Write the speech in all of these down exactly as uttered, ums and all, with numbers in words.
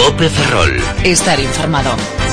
COPE Ferrol. Estar informado.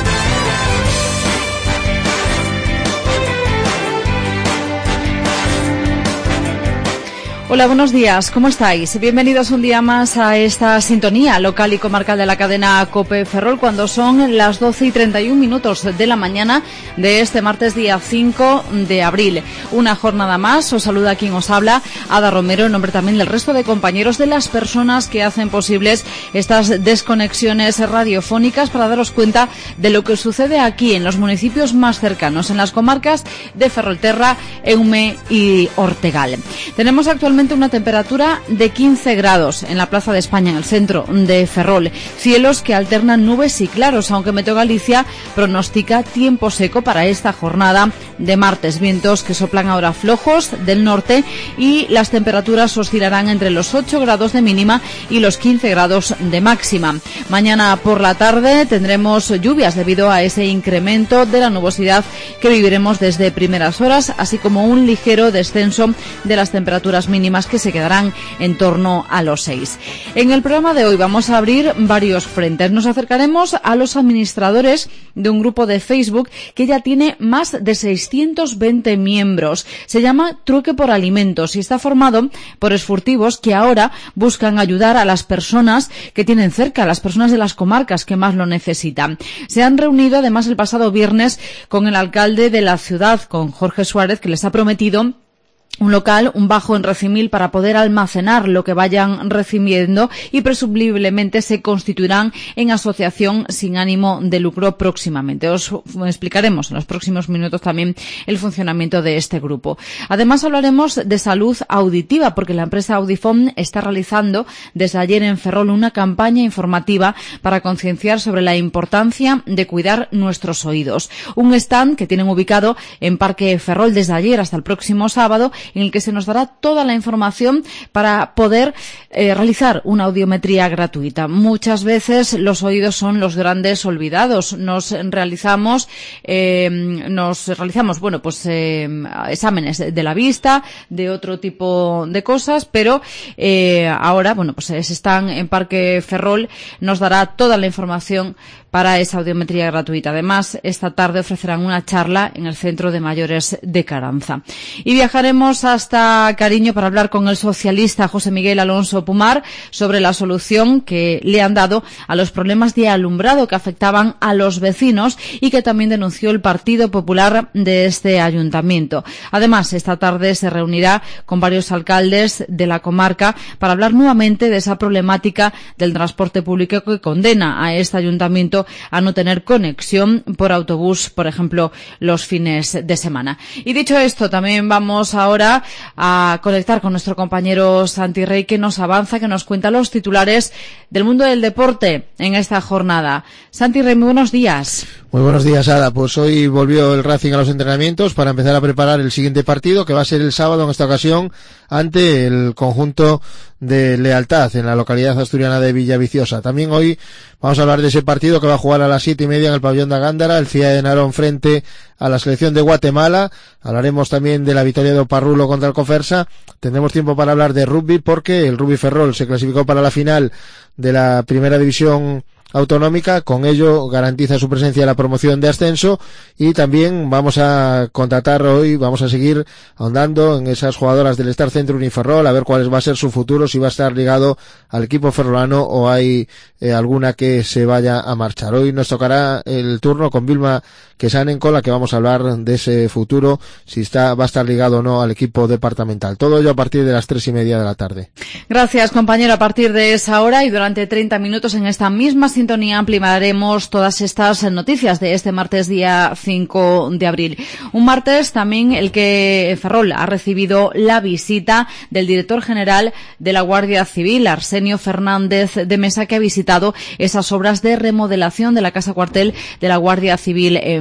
Hola, buenos días, ¿cómo estáis? Bienvenidos un día más a esta sintonía local y comarcal de la cadena COPE Ferrol, cuando son las doce y treinta y un minutos de la mañana de este martes día cinco de abril. Una jornada más, os saluda quien os habla, Ada Romero, en nombre también del resto de compañeros, de las personas que hacen posibles estas desconexiones radiofónicas, para daros cuenta de lo que sucede aquí en los municipios más cercanos, en las comarcas de Ferrolterra, Eume y Ortegal. Tenemos actualmente una temperatura de quince grados en la Plaza de España, en el centro de Ferrol. Cielos que alternan nubes y claros, aunque Meteo Galicia pronostica tiempo seco para esta jornada de martes. Vientos que soplan ahora flojos del norte y las temperaturas oscilarán entre los ocho grados de mínima y los quince grados de máxima. Mañana por la tarde tendremos lluvias debido a ese incremento de la nubosidad que viviremos desde primeras horas, así como un ligero descenso de las temperaturas mínimas que se quedarán en torno a los seis. En el programa de hoy vamos a abrir varios frentes. Nos acercaremos a los administradores de un grupo de Facebook que ya tiene más de seiscientos veinte miembros. Se llama Trueque por Alimentos y está formado por esfurtivos que ahora buscan ayudar a las personas que tienen cerca, a las personas de las comarcas que más lo necesitan. Se han reunido además el pasado viernes con el alcalde de la ciudad, con Jorge Suárez, que les ha prometido un local, un bajo en Recimil, para poder almacenar lo que vayan recibiendo, y presumiblemente se constituirán en asociación sin ánimo de lucro próximamente. Os explicaremos en los próximos minutos también el funcionamiento de este grupo. Además hablaremos de salud auditiva, porque la empresa Audifon está realizando desde ayer en Ferrol una campaña informativa para concienciar sobre la importancia de cuidar nuestros oídos. Un stand que tienen ubicado en Parque Ferrol desde ayer hasta el próximo sábado, en el que se nos dará toda la información para poder eh, realizar una audiometría gratuita. Muchas veces los oídos son los grandes olvidados. Nos realizamos, eh, nos realizamos, bueno, pues eh, exámenes de la vista, de otro tipo de cosas, pero eh, ahora, bueno, pues están en Parque Ferrol, nos dará toda la información para esa audiometría gratuita. Además, esta tarde ofrecerán una charla en el Centro de Mayores de Caranza. Y viajaremos hasta Cariño para hablar con el socialista José Miguel Alonso Pumar sobre la solución que le han dado a los problemas de alumbrado que afectaban a los vecinos y que también denunció el Partido Popular de este ayuntamiento. Además, esta tarde se reunirá con varios alcaldes de la comarca para hablar nuevamente de esa problemática del transporte público que condena a este ayuntamiento a no tener conexión por autobús, por ejemplo, los fines de semana. Y dicho esto, también vamos ahora a conectar con nuestro compañero Santi Rey, que nos avanza, que nos cuenta los titulares del mundo del deporte en esta jornada. Santi Rey, muy buenos días. Muy buenos días, Ada. Pues hoy volvió el Racing a los entrenamientos para empezar a preparar el siguiente partido, que va a ser el sábado, en esta ocasión, ante el conjunto de Lealtad, en la localidad asturiana de Villaviciosa. También hoy vamos a hablar de ese partido que va a jugar a las siete y media en el pabellón de Gándara, el C I A de Narón frente a la selección de Guatemala. Hablaremos también de la victoria de Oparrulo contra el Cofersa. Tendremos tiempo para hablar de rugby, porque el Rugby Ferrol se clasificó para la final de la primera división autonómica. Con ello garantiza su presencia en la promoción de ascenso, y también vamos a contratar hoy, vamos a seguir ahondando en esas jugadoras del Star Centro Uniferrol, a ver cuál va a ser su futuro, si va a estar ligado al equipo ferrolano o hay eh, alguna que se vaya a marchar. Hoy nos tocará el turno con Vilma Quesanen, con la que vamos a hablar de ese futuro, si está va a estar ligado o no al equipo departamental. Todo ello a partir de las tres y media de la tarde. Gracias, compañero. A partir de esa hora y durante treinta minutos en esta misma sintonía ampliaremos todas estas noticias de este martes día cinco de abril. Un martes también el que Ferrol ha recibido la visita del director general de la Guardia Civil, Arsenio Fernández de Mesa, que ha visitado esas obras de remodelación de la casa cuartel de la Guardia Civil en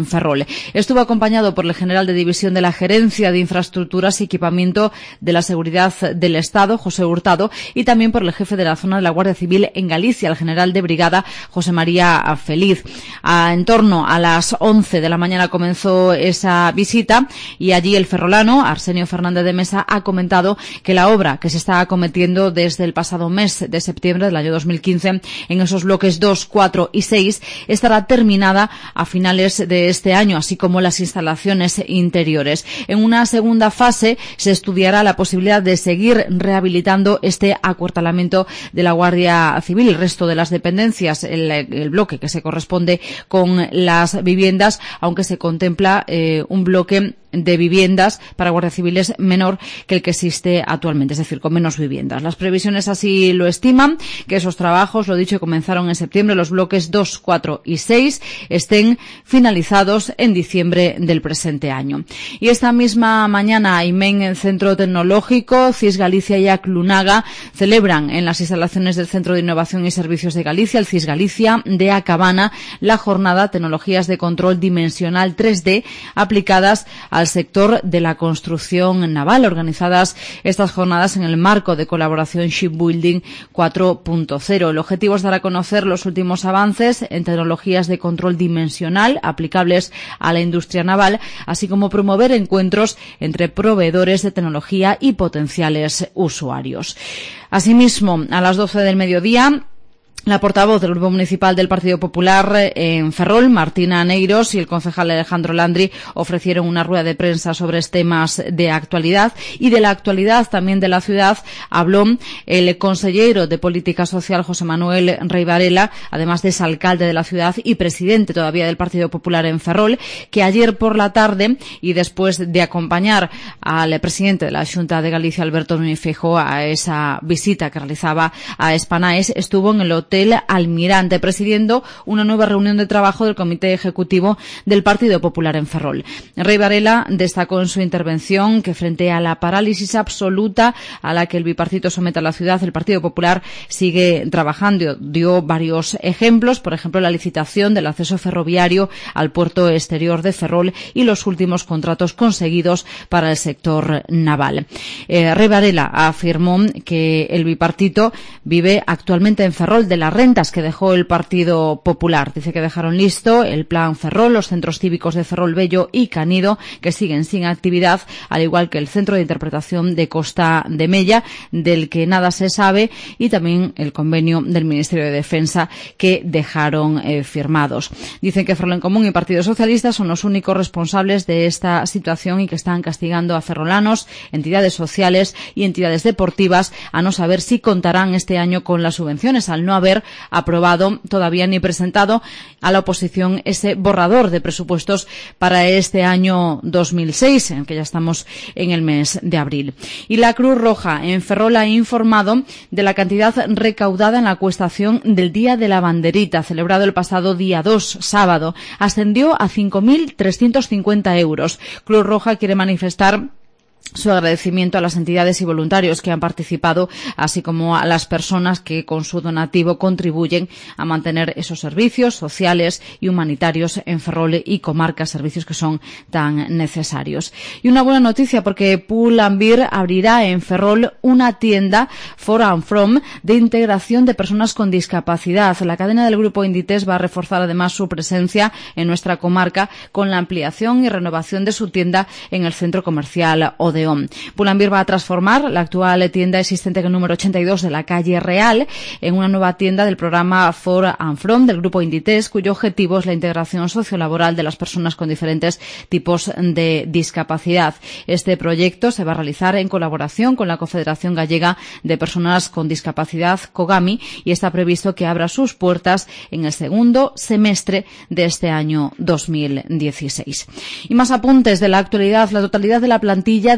en Ferrol. Estuvo acompañado por el general de división de la Gerencia de Infraestructuras y Equipamiento de la Seguridad del Estado, José Hurtado, y también por el jefe de la zona de la Guardia Civil en Galicia, el general de brigada, José María Feliz. A, en torno a las once de la mañana comenzó esa visita y allí el ferrolano, Arsenio Fernández de Mesa, ha comentado que la obra que se está acometiendo desde el pasado mes de septiembre del año dos mil quince en esos bloques dos, cuatro y seis estará terminada a finales de este año, así como las instalaciones interiores. En una segunda fase se estudiará la posibilidad de seguir rehabilitando este acuartelamiento de la Guardia Civil, el resto de las dependencias, el, el bloque que se corresponde con las viviendas, aunque se contempla eh, un bloque de viviendas para guardias civiles menor que el que existe actualmente, es decir, con menos viviendas. Las previsiones así lo estiman, que esos trabajos, lo dicho, comenzaron en septiembre, los bloques dos, cuatro y seis estén finalizados en diciembre del presente año. Y esta misma mañana, IMEN, el Centro Tecnológico, C I S Galicia y Aclunaga celebran en las instalaciones del Centro de Innovación y Servicios de Galicia, el C I S Galicia, de A Cabana, la jornada Tecnologías de Control Dimensional tres D aplicadas al sector de la construcción naval, organizadas estas jornadas en el marco de colaboración Shipbuilding cuatro punto cero. El objetivo es dar a conocer los últimos avances en tecnologías de control dimensional aplicables a la industria naval, así como promover encuentros entre proveedores de tecnología y potenciales usuarios. Asimismo, a las doce del mediodía, la portavoz del Grupo Municipal del Partido Popular en Ferrol, Martina Neiros, y el concejal Alejandro Landri ofrecieron una rueda de prensa sobre temas de actualidad, y de la actualidad también de la ciudad habló el consejero de Política Social José Manuel Rey Varela, además de exalcalde de la ciudad y presidente todavía del Partido Popular en Ferrol, que ayer por la tarde, y después de acompañar al presidente de la Xunta de Galicia, Alberto Núñez Feijóo, a esa visita que realizaba a Espanaes, estuvo en el hotel Almirante presidiendo una nueva reunión de trabajo del Comité Ejecutivo del Partido Popular en Ferrol. Rey Varela destacó en su intervención que frente a la parálisis absoluta a la que el bipartito somete a la ciudad, el Partido Popular sigue trabajando. Dio varios ejemplos, por ejemplo, la licitación del acceso ferroviario al puerto exterior de Ferrol y los últimos contratos conseguidos para el sector naval. Eh, Rey Varela afirmó que el bipartito vive actualmente en Ferrol de las rentas que dejó el Partido Popular. Dice que dejaron listo el plan Ferrol, los centros cívicos de Ferrol Bello y Canido, que siguen sin actividad, al igual que el centro de interpretación de Costa de Mella, del que nada se sabe, y también el convenio del Ministerio de Defensa que dejaron eh, firmados. Dicen que Ferrol en Común y Partido Socialista son los únicos responsables de esta situación y que están castigando a ferrolanos, entidades sociales y entidades deportivas a no saber si contarán este año con las subvenciones, al no haber aprobado todavía ni presentado a la oposición ese borrador de presupuestos para este año dos mil seis, en que ya estamos en el mes de abril. Y la Cruz Roja en Ferrol ha informado de la cantidad recaudada en la acuestación del Día de la Banderita, celebrado el pasado día dos, sábado. Ascendió a cinco mil trescientos cincuenta euros. Cruz Roja quiere manifestar su agradecimiento a las entidades y voluntarios que han participado, así como a las personas que con su donativo contribuyen a mantener esos servicios sociales y humanitarios en Ferrol y comarca, servicios que son tan necesarios. Y una buena noticia, porque Pull and Bear abrirá en Ferrol una tienda for and from de integración de personas con discapacidad. La cadena del Grupo Inditex va a reforzar además su presencia en nuestra comarca con la ampliación y renovación de su tienda en el centro comercial Odeón. Pull and Bear va a transformar la actual tienda existente en el número ochenta y dos de la calle Real en una nueva tienda del programa For and From del Grupo Inditex, cuyo objetivo es la integración sociolaboral de las personas con diferentes tipos de discapacidad. Este proyecto se va a realizar en colaboración con la Confederación Gallega de Personas con Discapacidad, COGAMI, y está previsto que abra sus puertas en el segundo semestre de este año dos mil dieciséis. Y más apuntes de la actualidad. La totalidad de la plantilla de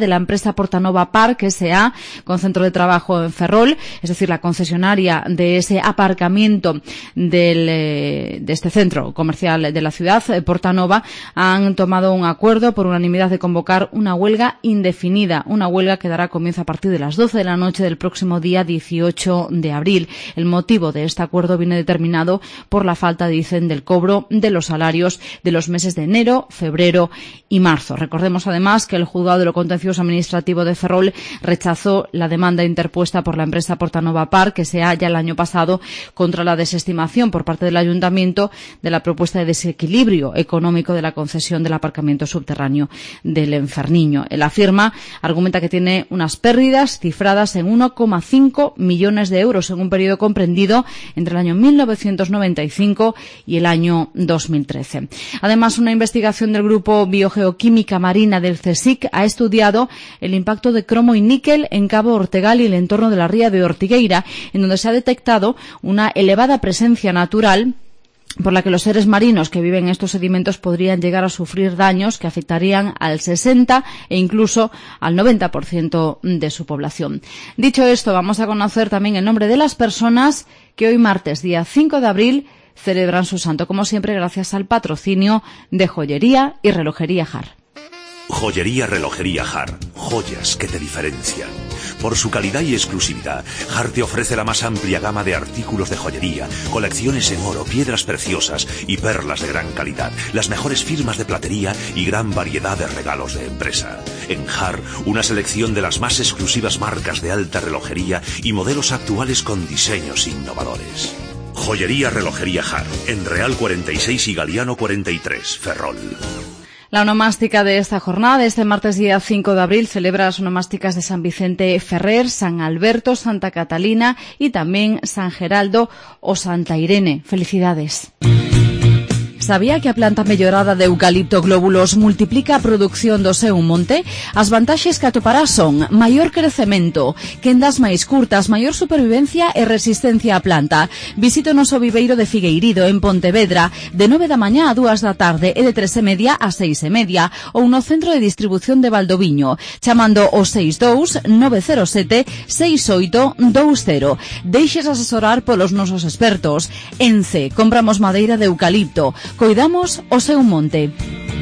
de la empresa Portanova Park S A, con centro de trabajo en Ferrol, es decir, la concesionaria de ese aparcamiento del, eh, de este centro comercial de la ciudad, eh, Portanova, han tomado un acuerdo por unanimidad de convocar una huelga indefinida, una huelga que dará comienzo a partir de las doce de la noche del próximo día dieciocho de abril. El motivo de este acuerdo viene determinado por la falta, dicen, del cobro de los salarios de los meses de enero, febrero y marzo. Recordemos además que el juzgado de lo contencioso administrativo de Ferrol rechazó la demanda interpuesta por la empresa Portanova Park, que se halla el año pasado, contra la desestimación por parte del ayuntamiento de la propuesta de desequilibrio económico de la concesión del aparcamiento subterráneo del Inferniño. La firma argumenta que tiene unas pérdidas cifradas en uno coma cinco millones de euros en un periodo comprendido entre el año mil novecientos noventa y cinco y el año dos mil trece. Además, una investigación del Grupo Biogeoquímica Marina del CSIC ha estudiado el impacto de cromo y níquel en Cabo Ortegal y el entorno de la ría de Ortigueira, en donde se ha detectado una elevada presencia natural por la que los seres marinos que viven en estos sedimentos podrían llegar a sufrir daños que afectarían al sesenta e incluso al noventa por ciento de su población. Dicho esto, vamos a conocer también el nombre de las personas que hoy martes, día cinco de abril, celebran su santo, como siempre gracias al patrocinio de Joyería y Relojería Jar. Joyería Relojería Jar, joyas que te diferencian. Por su calidad y exclusividad, Jar te ofrece la más amplia gama de artículos de joyería, colecciones en oro, piedras preciosas y perlas de gran calidad, las mejores firmas de platería y gran variedad de regalos de empresa. En Jar, una selección de las más exclusivas marcas de alta relojería y modelos actuales con diseños innovadores. Joyería Relojería Jar, en Real cuarenta y seis y Galiano cuarenta y tres, Ferrol. La onomástica de esta jornada, este martes día cinco de abril, celebra las onomásticas de San Vicente Ferrer, San Alberto, Santa Catalina y también San Geraldo o Santa Irene. Felicidades. Sabía que a planta mellorada de eucalipto glóbulos multiplica a produción do seu monte? As vantaxes que atoparás son maior crecemento, quendas máis curtas, maior supervivencia e resistencia á planta. Visita o noso viveiro de Figueirido en Pontevedra de nove da mañá a dúas da tarde e de tres e media a seis e media ou no centro de distribución de Valdoviño chamando o seis dous nove cero sete seis oito dous cero. Deixes asesorar polos nosos expertos. Ence, compramos madeira de eucalipto. Cuidamos o seu monte.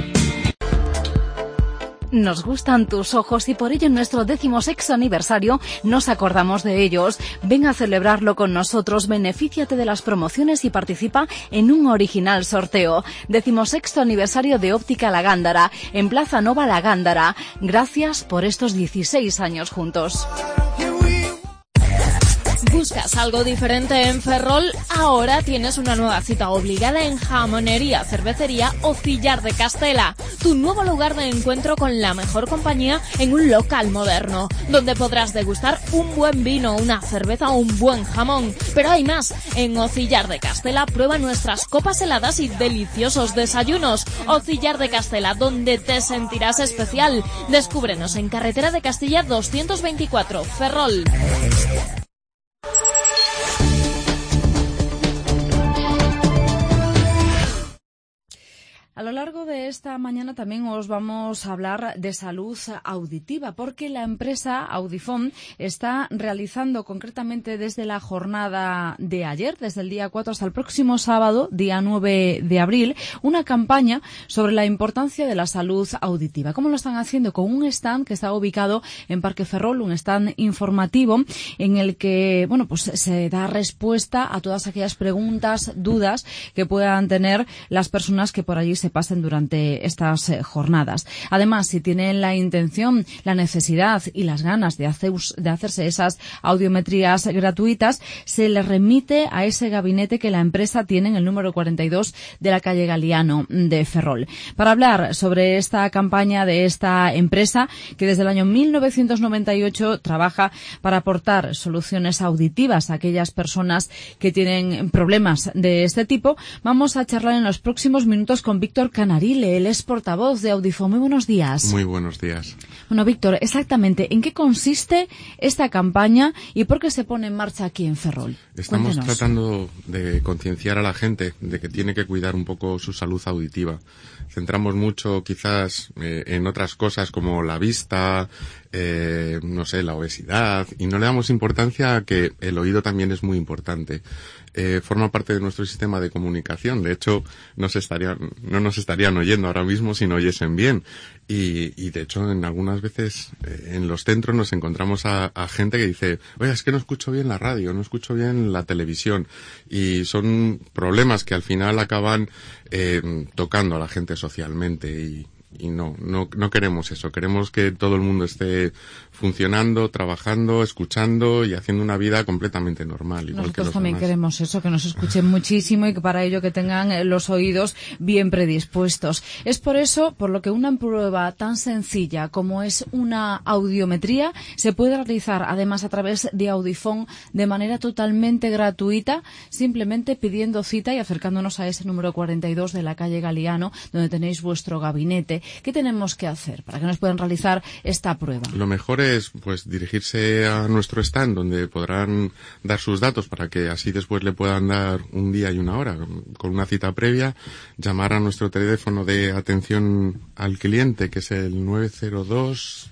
Nos gustan tus ojos y por ello en nuestro decimosexto aniversario nos acordamos de ellos. Ven a celebrarlo con nosotros, benefíciate de las promociones y participa en un original sorteo. Decimosexto aniversario de Óptica La Gándara, en Plaza Nova La Gándara. Gracias por estos dieciséis años juntos. ¿Buscas algo diferente en Ferrol? Ahora tienes una nueva cita obligada en Jamonería, Cervecería Ocillar de Castela, tu nuevo lugar de encuentro con la mejor compañía en un local moderno, donde podrás degustar un buen vino, una cerveza o un buen jamón. Pero hay más, en Ocillar de Castela prueba nuestras copas heladas y deliciosos desayunos. Ocillar de Castela, donde te sentirás especial. Descúbrenos en Carretera de Castilla doscientos veinticuatro, Ferrol. A lo largo de esta mañana también os vamos a hablar de salud auditiva, porque la empresa Audifón está realizando concretamente desde la jornada de ayer, desde el día cuatro hasta el próximo sábado, día nueve de abril, una campaña sobre la importancia de la salud auditiva. ¿Cómo lo están haciendo? Con un stand que está ubicado en Parque Ferrol, un stand informativo en el que, bueno, pues se da respuesta a todas aquellas preguntas, dudas que puedan tener las personas que por allí se pasen durante estas eh, jornadas. Además, si tienen la intención, la necesidad y las ganas de, hacer, de hacerse esas audiometrías gratuitas, se les remite a ese gabinete que la empresa tiene en el número cuarenta y dos de la calle Galiano de Ferrol. Para hablar sobre esta campaña de esta empresa, que desde el año mil novecientos noventa y ocho trabaja para aportar soluciones auditivas a aquellas personas que tienen problemas de este tipo, vamos a charlar en los próximos minutos con Víctor Canarile, él es portavoz de Audifón. Muy buenos días. Muy buenos días. Bueno, Víctor, exactamente, ¿en qué consiste esta campaña y por qué se pone en marcha aquí en Ferrol? Estamos Cuéntenos. tratando de concienciar a la gente de que tiene que cuidar un poco su salud auditiva. Centramos mucho quizás eh, en otras cosas como la vista, eh, no sé, la obesidad, y no le damos importancia a que el oído también es muy importante. Eh, forma parte de nuestro sistema de comunicación. De hecho, nos estarían, no nos estarían oyendo ahora mismo si no oyesen bien. Y, y de hecho, en algunas veces eh, en los centros nos encontramos a, a gente que dice, oye, es que no escucho bien la radio, no escucho bien la televisión. Y son problemas que al final acaban eh, tocando a la gente socialmente y, y no, no, no queremos eso. Queremos que todo el mundo esté funcionando, trabajando, escuchando y haciendo una vida completamente normal. Igual Nosotros que los también demás. queremos eso, que nos escuchen muchísimo y que para ello que tengan eh, los oídos bien predispuestos. Es por eso, por lo que una prueba tan sencilla como es una audiometría se puede realizar además a través de Audifón de manera totalmente gratuita, simplemente pidiendo cita y acercándonos a ese número cuarenta y dos de la calle Galiano, donde tenéis vuestro gabinete. ¿Qué tenemos que hacer para que nos puedan realizar esta prueba? Lo mejor es pues dirigirse a nuestro stand donde podrán dar sus datos para que así después le puedan dar un día y una hora con una cita previa, llamar a nuestro teléfono de atención al cliente que es el nueve cero dos.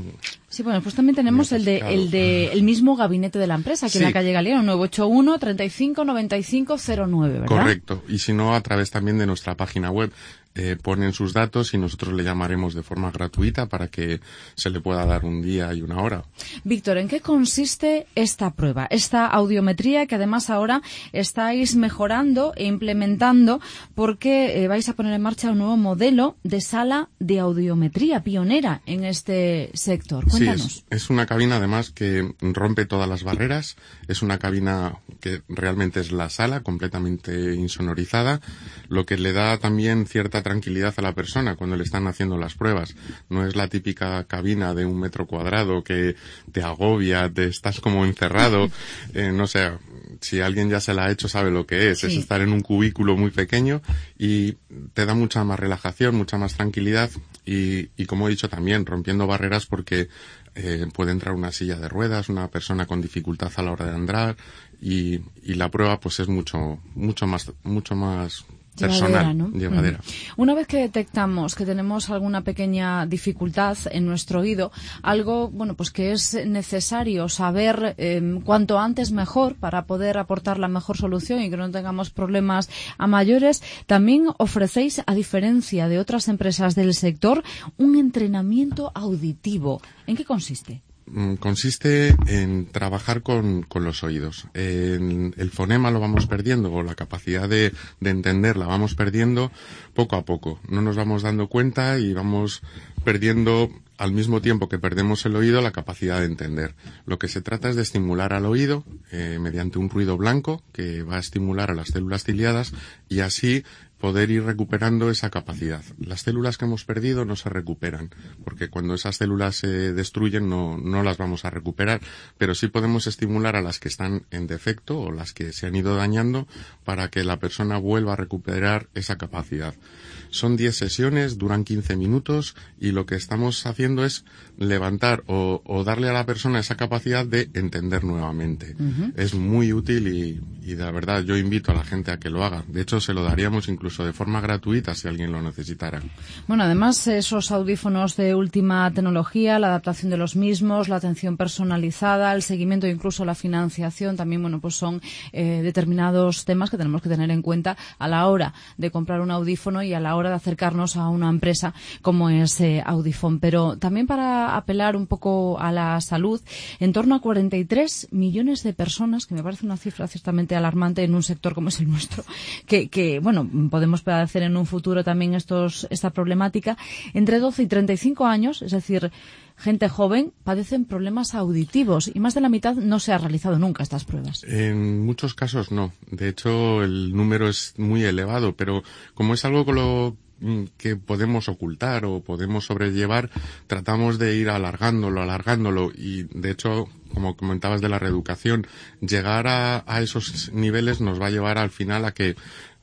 Sí, bueno, pues también tenemos el de, el de el mismo gabinete de la empresa aquí sí. En la calle Galiano, nueve ocho uno, treinta y cinco, noventa y cinco, cero nueve, ¿verdad? Correcto, y si no a través también de nuestra página web. Eh, ponen sus datos y nosotros le llamaremos de forma gratuita para que se le pueda dar un día y una hora. Víctor, ¿en qué consiste esta prueba, esta audiometría que además ahora estáis mejorando e implementando porque eh, vais a poner en marcha un nuevo modelo de sala de audiometría pionera en este sector? Cuéntanos. Sí, es, es una cabina además que rompe todas las barreras, es una cabina que realmente es la sala completamente insonorizada, lo que le da también cierta tranquilidad a la persona cuando le están haciendo las pruebas. No es la típica cabina de un metro cuadrado que te agobia, te estás como encerrado, eh, no sé, si alguien ya se la ha hecho sabe lo que es, sí. Es estar en un cubículo muy pequeño y te da mucha más relajación, mucha más tranquilidad y, y como he dicho también, rompiendo barreras porque eh, puede entrar una silla de ruedas, una persona con dificultad a la hora de andar y, y la prueba pues es mucho, mucho más, mucho más personal, llevadera, ¿no? llevadera. Mm. Una vez que detectamos que tenemos alguna pequeña dificultad en nuestro oído, algo, bueno, pues que es necesario saber eh, cuanto antes mejor para poder aportar la mejor solución y que no tengamos problemas a mayores, también ofrecéis, a diferencia de otras empresas del sector, un entrenamiento auditivo. ¿En qué consiste? Consiste en trabajar con, con los oídos. En el fonema lo vamos perdiendo, o la capacidad de, de entender la vamos perdiendo poco a poco. No nos vamos dando cuenta y vamos perdiendo al mismo tiempo que perdemos el oído la capacidad de entender. Lo que se trata es de estimular al oído eh, mediante un ruido blanco que va a estimular a las células ciliadas y así poder ir recuperando esa capacidad. Las células que hemos perdido no se recuperan, porque cuando esas células se destruyen no, no las vamos a recuperar, pero sí podemos estimular a las que están en defecto o las que se han ido dañando para que la persona vuelva a recuperar esa capacidad. Son diez sesiones, duran quince minutos y lo que estamos haciendo es levantar o, o darle a la persona esa capacidad de entender nuevamente. Uh-huh. Es muy útil y, y de verdad yo invito a la gente a que lo haga. De hecho, se lo daríamos incluso de forma gratuita si alguien lo necesitara. Bueno, además esos audífonos de última tecnología, la adaptación de los mismos, la atención personalizada, el seguimiento e incluso la financiación también, bueno, pues son eh, determinados temas que tenemos que tener en cuenta a la hora de comprar un audífono y a la hora de acercarnos a una empresa como es eh, Audifón. Pero también para apelar un poco a la salud, en torno a cuarenta y tres millones de personas, que me parece una cifra ciertamente alarmante en un sector como es el nuestro, que, que bueno, podemos padecer en un futuro también estos esta problemática. Entre doce y treinta y cinco años, es decir, gente joven, padecen problemas auditivos y más de la mitad no se ha realizado nunca estas pruebas. En muchos casos no. De hecho, el número es muy elevado, pero como es algo con lo que podemos ocultar o podemos sobrellevar, tratamos de ir alargándolo, alargándolo y, de hecho, como comentabas de la reeducación, llegar a, a esos niveles nos va a llevar al final a que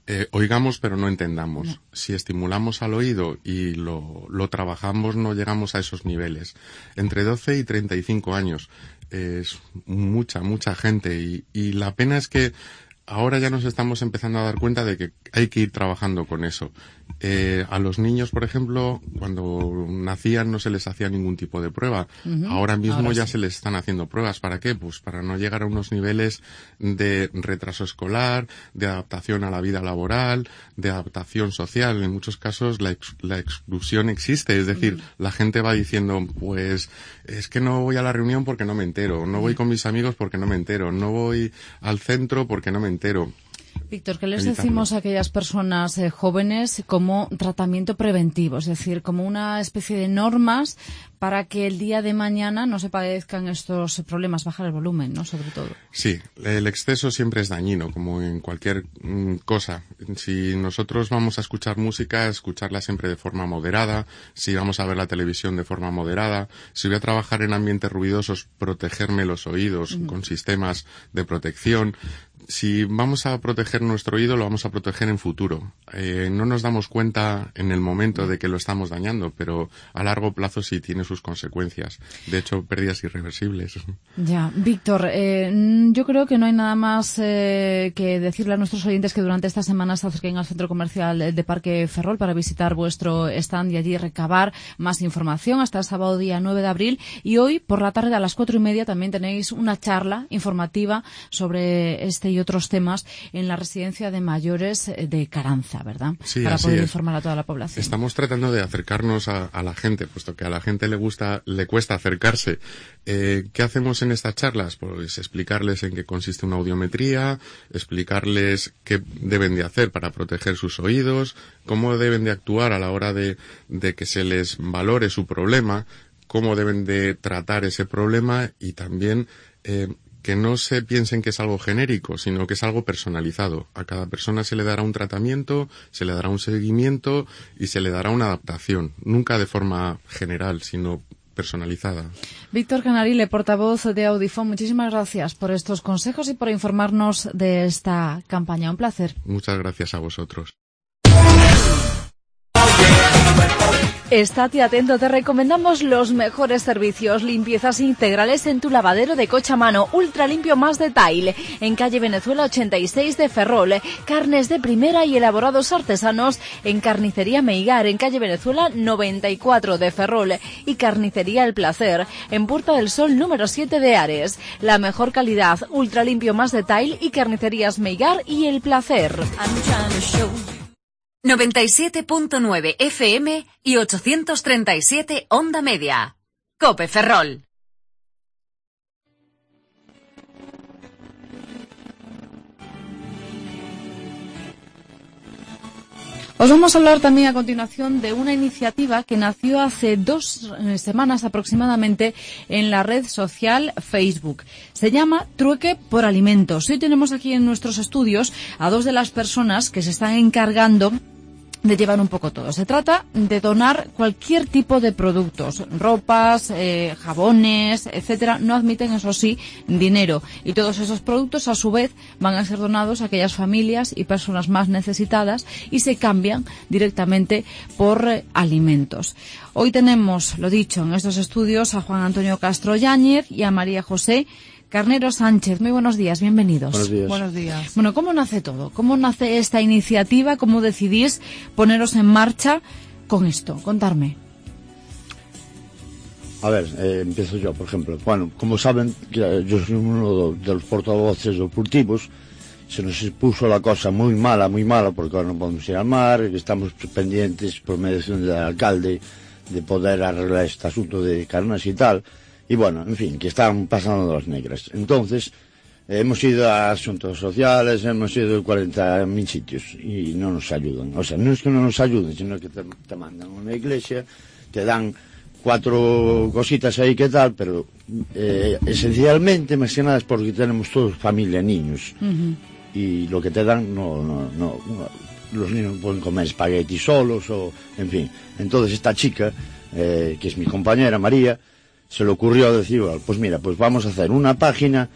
Eh, oigamos pero no entendamos. No. Si estimulamos al oído y lo, lo trabajamos, no llegamos a esos niveles. Entre doce y treinta y cinco años es mucha, mucha gente y, y la pena es que ahora ya nos estamos empezando a dar cuenta de que hay que ir trabajando con eso. Eh, a los niños, por ejemplo, cuando nacían no se les hacía ningún tipo de prueba. Uh-huh. Ahora mismo Ahora ya sí. se les están haciendo pruebas. ¿Para qué? Pues para no llegar a unos niveles de retraso escolar, de adaptación a la vida laboral, de adaptación social. En muchos casos la, ex- la exclusión existe. Es decir, uh-huh. la gente va diciendo, pues, es que no voy a la reunión porque no me entero. No voy con mis amigos porque no me entero. No voy al centro porque no me entero. Víctor, ¿qué les decimos a aquellas personas eh, jóvenes como tratamiento preventivo? Es decir, como una especie de normas para que el día de mañana no se padezcan estos problemas, bajar el volumen, ¿no? Sobre todo. Sí, el exceso siempre es dañino, como en cualquier mm, cosa. Si nosotros vamos a escuchar música, escucharla siempre de forma moderada. Si vamos a ver la televisión de forma moderada. Si voy a trabajar en ambientes ruidosos, protegerme los oídos uh-huh. con sistemas de protección. Si vamos a proteger nuestro oído, lo vamos a proteger en futuro. Eh, no nos damos cuenta en el momento de que lo estamos dañando, pero a largo plazo sí tiene sus consecuencias. De hecho, pérdidas irreversibles. Ya, Víctor, eh, yo creo que no hay nada más eh, que decirle a nuestros oyentes que durante esta semana se acerquen al Centro Comercial de Parque Ferrol para visitar vuestro stand y allí recabar más información hasta el sábado día nueve de abril. Y hoy, por la tarde, a las cuatro y media, también tenéis una charla informativa sobre este y otros temas en la residencia de mayores de Caranza, ¿verdad? Sí, para poder es. informar a toda la población. Estamos tratando de acercarnos a, a la gente, puesto que a la gente le gusta, le cuesta acercarse. Eh, ¿Qué hacemos en estas charlas? Pues explicarles en qué consiste una audiometría, explicarles qué deben de hacer para proteger sus oídos, cómo deben de actuar a la hora de, de que se les valore su problema, cómo deben de tratar ese problema y también eh, que no se piensen que es algo genérico, sino que es algo personalizado. A cada persona se le dará un tratamiento, se le dará un seguimiento y se le dará una adaptación. Nunca de forma general, sino personalizada. Víctor Canarile, portavoz de Audifón, muchísimas gracias por estos consejos y por informarnos de esta campaña. Un placer. Muchas gracias a vosotros. Estate atento, te recomendamos los mejores servicios, limpiezas integrales en tu lavadero de coche a mano, ultra limpio más de Tile, en calle Venezuela ochenta y seis de Ferrol, carnes de primera y elaborados artesanos en Carnicería Meigar, en calle Venezuela noventa y cuatro de Ferrol, y Carnicería El Placer, en Puerta del Sol número siete de Ares. La mejor calidad, ultra limpio más de Tile y Carnicerías Meigar y El Placer. noventa y siete punto nueve F M y ochocientos treinta y siete Onda Media. COPE Ferrol. Os vamos a hablar también a continuación de una iniciativa que nació hace dos semanas aproximadamente en la red social Facebook. Se llama Trueque por Alimentos. Hoy tenemos aquí en nuestros estudios a dos de las personas que se están encargando de llevar un poco todo. Se trata de donar cualquier tipo de productos, ropas, eh, jabones, etcétera. No admiten, eso sí, dinero. Y todos esos productos, a su vez, van a ser donados a aquellas familias y personas más necesitadas y se cambian directamente por eh, alimentos. Hoy tenemos, lo dicho, en estos estudios a Juan Antonio Castro Yáñez y a María José Carnero Sánchez. Muy buenos días, bienvenidos. Buenos días. Buenos días. Bueno, ¿cómo nace todo? ¿Cómo nace esta iniciativa? ¿Cómo decidís poneros en marcha con esto? Contarme. A ver, eh, empiezo yo, por ejemplo. Bueno, como saben, yo soy uno de los portavoces deportivos. Se nos puso la cosa muy mala, muy mala, porque ahora no podemos ir al mar, estamos pendientes por mediación del alcalde de poder arreglar este asunto de carnas y tal. Y bueno, en fin, que están pasando las negras. Entonces, eh, hemos ido a asuntos sociales, hemos ido a cuarenta mil sitios y no nos ayudan. O sea, no es que no nos ayuden, sino que te, te mandan a una iglesia, te dan cuatro cositas ahí que tal, pero eh, esencialmente, más que nada, es porque tenemos todos familia, niños. Uh-huh. Y lo que te dan, no, no, no, no, los niños pueden comer espagueti solos o, en fin. Entonces esta chica, eh, que es mi compañera, María, se le ocurrió decir, pues mira, pues vamos a hacer una página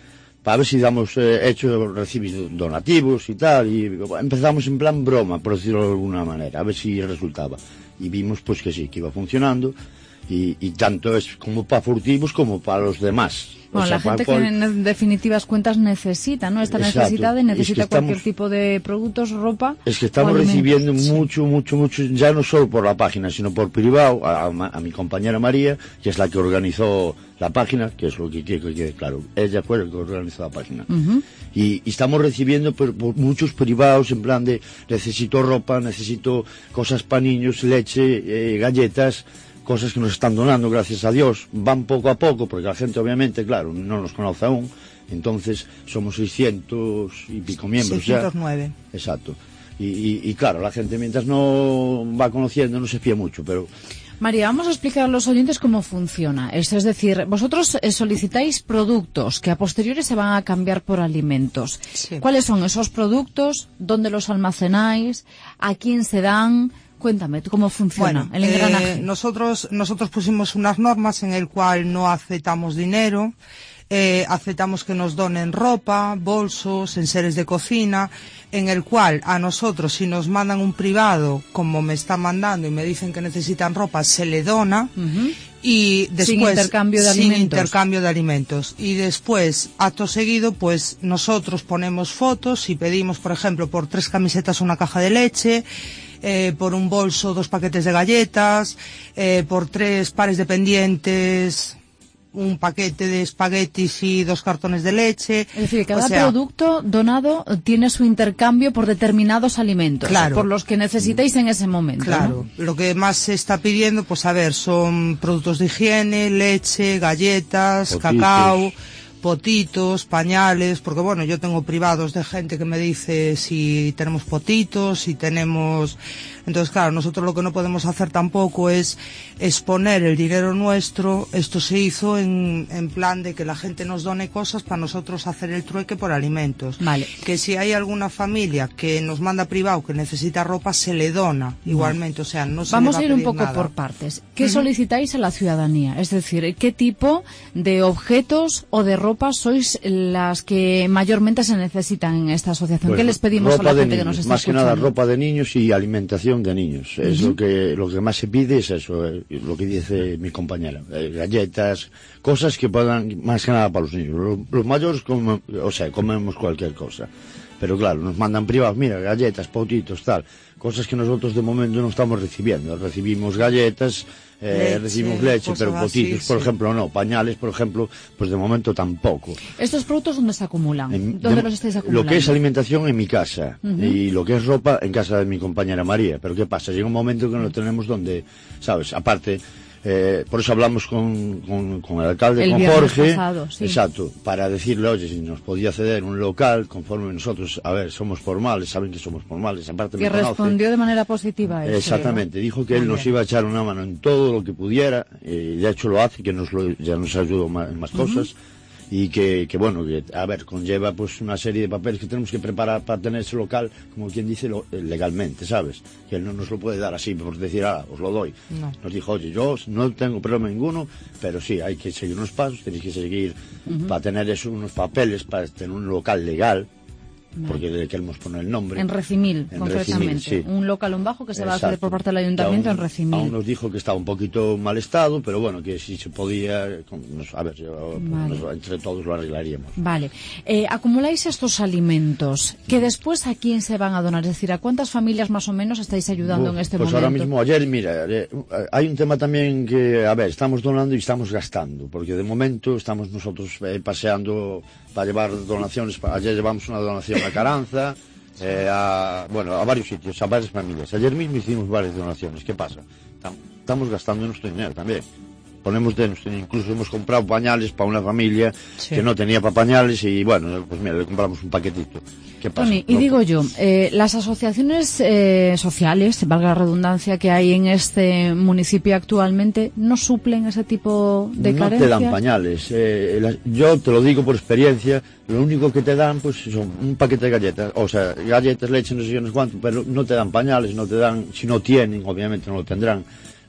para ver si damos eh, hecho, recibir donativos y tal, y empezamos en plan broma, por decirlo de alguna manera, a ver si resultaba. Y vimos pues que sí, que iba funcionando, y, y tanto es como para furtivos como para los demás. Bueno, o sea, la gente cual... que en definitivas cuentas necesita, ¿no? Está necesitada y necesita es que estamos... cualquier tipo de productos, ropa. Es que estamos recibiendo sí. mucho, mucho, mucho, ya no solo por la página, sino por privado, a, a, a mi compañera María, que es la que organizó la página, que es lo que quiero que quede claro. Ella fue la que organizó la página. Uh-huh. y, y estamos recibiendo por, por muchos privados, en plan de necesito ropa, necesito cosas para niños, leche, eh, galletas, cosas que nos están donando, gracias a Dios. Van poco a poco, porque la gente obviamente, claro, no nos conoce aún. Entonces somos seiscientos y pico miembros seiscientos nueve. Ya. Exacto. Y, y, y claro, la gente mientras no va conociendo no se fía mucho, pero... María, vamos a explicar a los oyentes cómo funciona esto. Es decir, vosotros eh, solicitáis productos que a posteriori se van a cambiar por alimentos. Sí. ¿Cuáles son esos productos? ¿Dónde los almacenáis? ¿A quién se dan? Cuéntame, ¿cómo funciona bueno, el engranaje? Eh, nosotros, nosotros pusimos unas normas en el cual no aceptamos dinero, eh, aceptamos que nos donen ropa, bolsos, enseres de cocina, en el cual a nosotros, si nos mandan un privado, como me están mandando y me dicen que necesitan ropa, se le dona. Uh-huh. Y después, sin intercambio de sin alimentos. intercambio de alimentos. Y después, acto seguido, pues nosotros ponemos fotos y pedimos, por ejemplo, por tres camisetas una caja de leche, eh, por un bolso dos paquetes de galletas, eh, por tres pares de pendientes un paquete de espaguetis y dos cartones de leche. Es decir, cada o sea, producto donado tiene su intercambio por determinados alimentos, claro, por los que necesitáis en ese momento. Claro, ¿no? Lo que más se está pidiendo, pues a ver, son productos de higiene, leche, galletas, potitos. Cacao, potitos, pañales, porque bueno, yo tengo privados de gente que me dice si tenemos potitos, si tenemos... Entonces, claro, nosotros lo que no podemos hacer tampoco es exponer el dinero nuestro. Esto se hizo en, en plan de que la gente nos done cosas para nosotros hacer el trueque por alimentos. Vale. Que si hay alguna familia que nos manda privado que necesita ropa, se le dona igualmente, o sea, no se Vamos le va a ir a un poco nada. por partes. ¿Qué uh-huh. solicitáis a la ciudadanía? Es decir, ¿qué tipo de objetos o de ropa sois las que mayormente se necesitan en esta asociación? Pues, ¿qué les pedimos a la gente niños, que nos está más escuchando? Más que nada ropa de niños y alimentación de niños. Es uh-huh. lo que lo que más se pide, es eso, eh, lo que dice mi compañera. Eh, galletas, cosas que puedan, más que nada para los niños. Los, los mayores, come, o sea, comemos cualquier cosa. Pero claro, nos mandan privados, mira, galletas, potitos, tal. Cosas que nosotros de momento no estamos recibiendo. Recibimos galletas, eh, leche, recibimos leche, pero potitos, así, por sí. ejemplo, no. Pañales, por ejemplo, pues de momento tampoco. ¿Estos productos dónde se acumulan? En, ¿Dónde de, los estáis acumulando? Lo que es alimentación en mi casa uh-huh. y lo que es ropa en casa de mi compañera María. Pero ¿qué pasa? Llega un momento que no tenemos donde, ¿sabes? Aparte... Eh, por eso hablamos con, con, con el alcalde, el con Jorge, pasado, sí. exacto, para decirle, oye, si nos podía ceder un local, conforme nosotros, a ver, somos formales, saben que somos formales, aparte que me conoce. Respondió de manera positiva a eso. Exactamente, ¿no? dijo que él nos iba a echar una mano en todo lo que pudiera, y de hecho lo hace, que nos lo, ya nos ayudó más, en más uh-huh. cosas. Y que, que bueno, que a ver, conlleva pues una serie de papeles que tenemos que preparar para tener ese local, como quien dice, lo, legalmente, ¿sabes? Que él no nos lo puede dar así por decir, ah, os lo doy. No. Nos dijo, oye, yo no tengo problema ninguno, pero sí, hay que seguir unos pasos, tenéis que seguir uh-huh. para tener eso, unos papeles, para tener un local legal. Porque le queremos poner el nombre. En Recimil, en concretamente. Recimil, sí. Un local en bajo que se Exacto. va a hacer por parte del ayuntamiento aún, en Recimil. Aún nos dijo que estaba un poquito mal estado, pero bueno, que si se podía, a ver, vale. nos, entre todos lo arreglaríamos. Vale. Eh, acumuláis estos alimentos, que después a quién se van a donar, es decir, ¿a cuántas familias más o menos estáis ayudando Uf, en este pues momento? Pues ahora mismo, ayer, mira, eh, hay un tema también que, a ver, estamos donando y estamos gastando, porque de momento estamos nosotros eh, paseando para llevar donaciones. Ayer llevamos una donación a Caranza, eh, a, bueno, a varios sitios, a varias familias. Ayer mismo hicimos varias donaciones. ¿Qué pasa? Estamos gastando nuestro dinero también. Ponemos de nuestro, incluso hemos comprado pañales para una familia sí. que no tenía para pañales y bueno, pues mira, le compramos un paquetito. ¿Qué pasa? Tony, y no, digo yo, eh, las asociaciones eh, sociales, valga la redundancia, que hay en este municipio actualmente, ¿no suplen ese tipo de no carencias? No te dan pañales. Eh, la, yo te lo digo por experiencia, lo único que te dan pues son un paquete de galletas, o sea, galletas, leche, no sé yo, no sé cuánto, pero no te dan pañales, no te dan, si no tienen, obviamente no lo tendrán.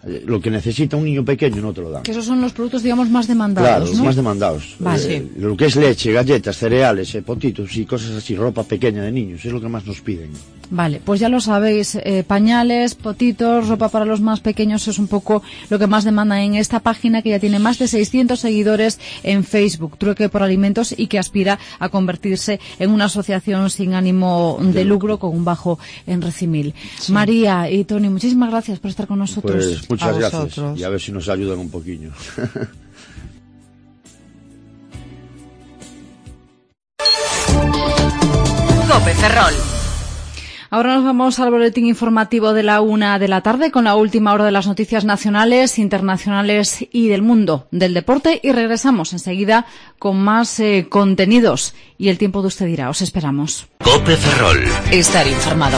Eh, lo que necesita un niño pequeño no te lo dan. Que esos son los productos, digamos, más demandados, claro, ¿no? los más demandados. Vale. Eh, lo que es leche, galletas, cereales, eh, potitos y cosas así, ropa pequeña de niños, es lo que más nos piden. Vale, pues ya lo sabéis, eh, pañales, potitos, ropa para los más pequeños es un poco lo que más demanda en esta página, que ya tiene más de seiscientos seguidores en Facebook, Trueque por Alimentos, y que aspira a convertirse en una asociación sin ánimo de lucro con un bajo enrecimil. Sí. María y Tony, muchísimas gracias por estar con nosotros. Pues muchas a gracias vosotros. Y a ver si nos ayudan un poquillo. Cope Ferrol. Ahora nos vamos al boletín informativo de la una de la tarde con la última hora de las noticias nacionales, internacionales y del mundo del deporte, y regresamos enseguida con más eh, contenidos y el tiempo de usted dirá. Os esperamos. Cope Ferrol. Estar informado.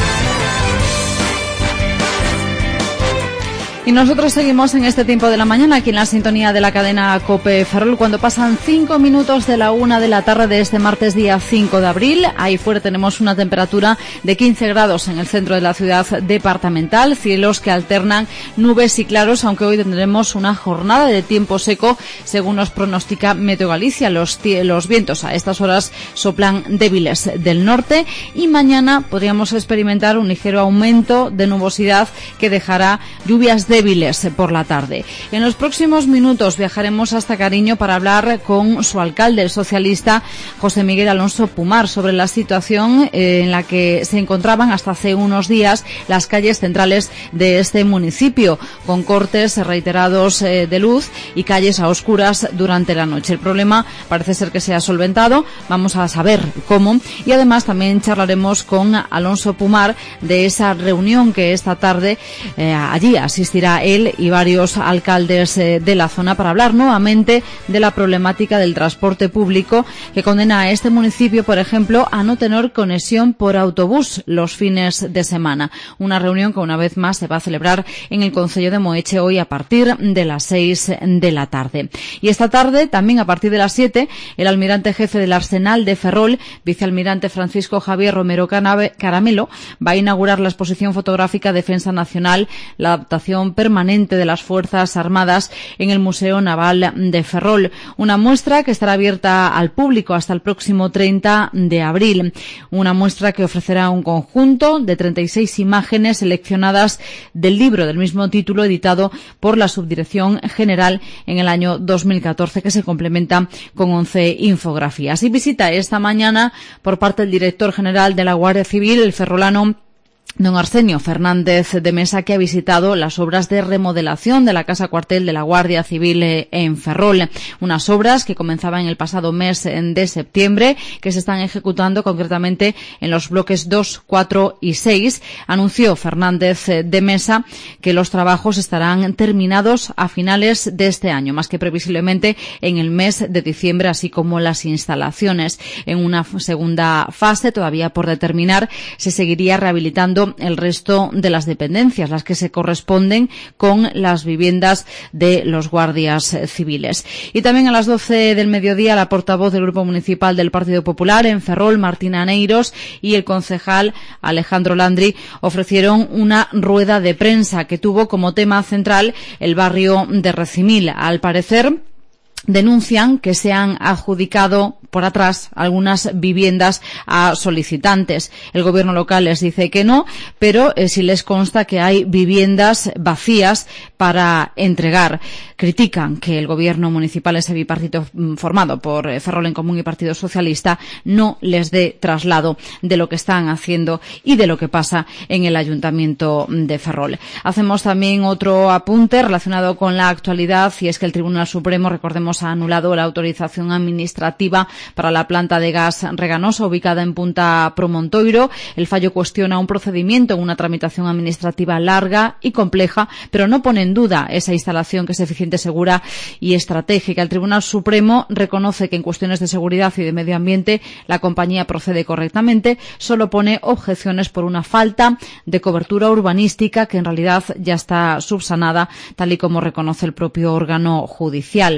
Y nosotros seguimos en este tiempo de la mañana aquí en la sintonía de la cadena COPE Ferrol, cuando pasan cinco minutos de la una de la tarde de este martes día cinco de abril. Ahí fuera tenemos una temperatura de quince grados en el centro de la ciudad departamental, cielos que alternan nubes y claros, aunque hoy tendremos una jornada de tiempo seco, según nos pronostica Meteo Galicia. Los, los vientos a estas horas soplan débiles del norte y mañana podríamos experimentar un ligero aumento de nubosidad que dejará lluvias débiles débiles por la tarde. En los próximos minutos viajaremos hasta Cariño para hablar con su alcalde, el socialista José Miguel Alonso Pumar, sobre la situación eh, en la que se encontraban hasta hace unos días las calles centrales de este municipio, con cortes reiterados eh, de luz y calles a oscuras durante la noche. El problema parece ser que se ha solventado, vamos a saber cómo, y además también charlaremos con Alonso Pumar de esa reunión que esta tarde eh, allí asistirá él y varios alcaldes eh, de la zona para hablar nuevamente de la problemática del transporte público, que condena a este municipio, por ejemplo, a no tener conexión por autobús los fines de semana. Una reunión que una vez más se va a celebrar en el concello de Moeche hoy a partir de las seis de la tarde. Y esta tarde, también a partir de las siete, el almirante jefe del Arsenal de Ferrol, vicealmirante Francisco Javier Romero Caramelo, va a inaugurar la exposición fotográfica Defensa Nacional, la adaptación permanente de las Fuerzas Armadas en el Museo Naval de Ferrol. Una muestra que estará abierta al público hasta el próximo treinta de abril. Una muestra que ofrecerá un conjunto de treinta y seis imágenes seleccionadas del libro del mismo título editado por la Subdirección General en el año dos mil catorce, que se complementa con once infografías. Y visita esta mañana por parte del director general de la Guardia Civil, el ferrolano don Arsenio Fernández de Mesa, que ha visitado las obras de remodelación de la Casa Cuartel de la Guardia Civil en Ferrol. Unas obras que comenzaban el pasado mes de septiembre, que se están ejecutando concretamente en los bloques dos, cuatro y seis. Anunció Fernández de Mesa que los trabajos estarán terminados a finales de este año, más que previsiblemente en el mes de diciembre, así como las instalaciones. En una segunda fase, todavía por determinar, se seguiría rehabilitando el resto de las dependencias, las que se corresponden con las viviendas de los guardias civiles. Y también a las doce del mediodía, la portavoz del Grupo Municipal del Partido Popular en Ferrol, Martina Neiros, y el concejal Alejandro Landri ofrecieron una rueda de prensa que tuvo como tema central el barrio de Recimil. Al parecer, denuncian que se han adjudicado por atrás algunas viviendas a solicitantes. El gobierno local les dice que no, pero eh, sí les consta que hay viviendas vacías para entregar. Critican que el gobierno municipal, ese bipartito formado por eh, Ferrol en Común y Partido Socialista, no les dé traslado de lo que están haciendo y de lo que pasa en el Ayuntamiento de Ferrol. Hacemos también otro apunte relacionado con la actualidad, y es que el Tribunal Supremo, recordemos, ha anulado la autorización administrativa para la planta de gas Reganosa ubicada en Punta Promontoiro. El fallo cuestiona un procedimiento en una tramitación administrativa larga y compleja, pero no pone en duda esa instalación que es eficiente, segura y estratégica. El Tribunal Supremo reconoce que en cuestiones de seguridad y de medio ambiente la compañía procede correctamente, solo pone objeciones por una falta de cobertura urbanística que en realidad ya está subsanada, tal y como reconoce el propio órgano judicial.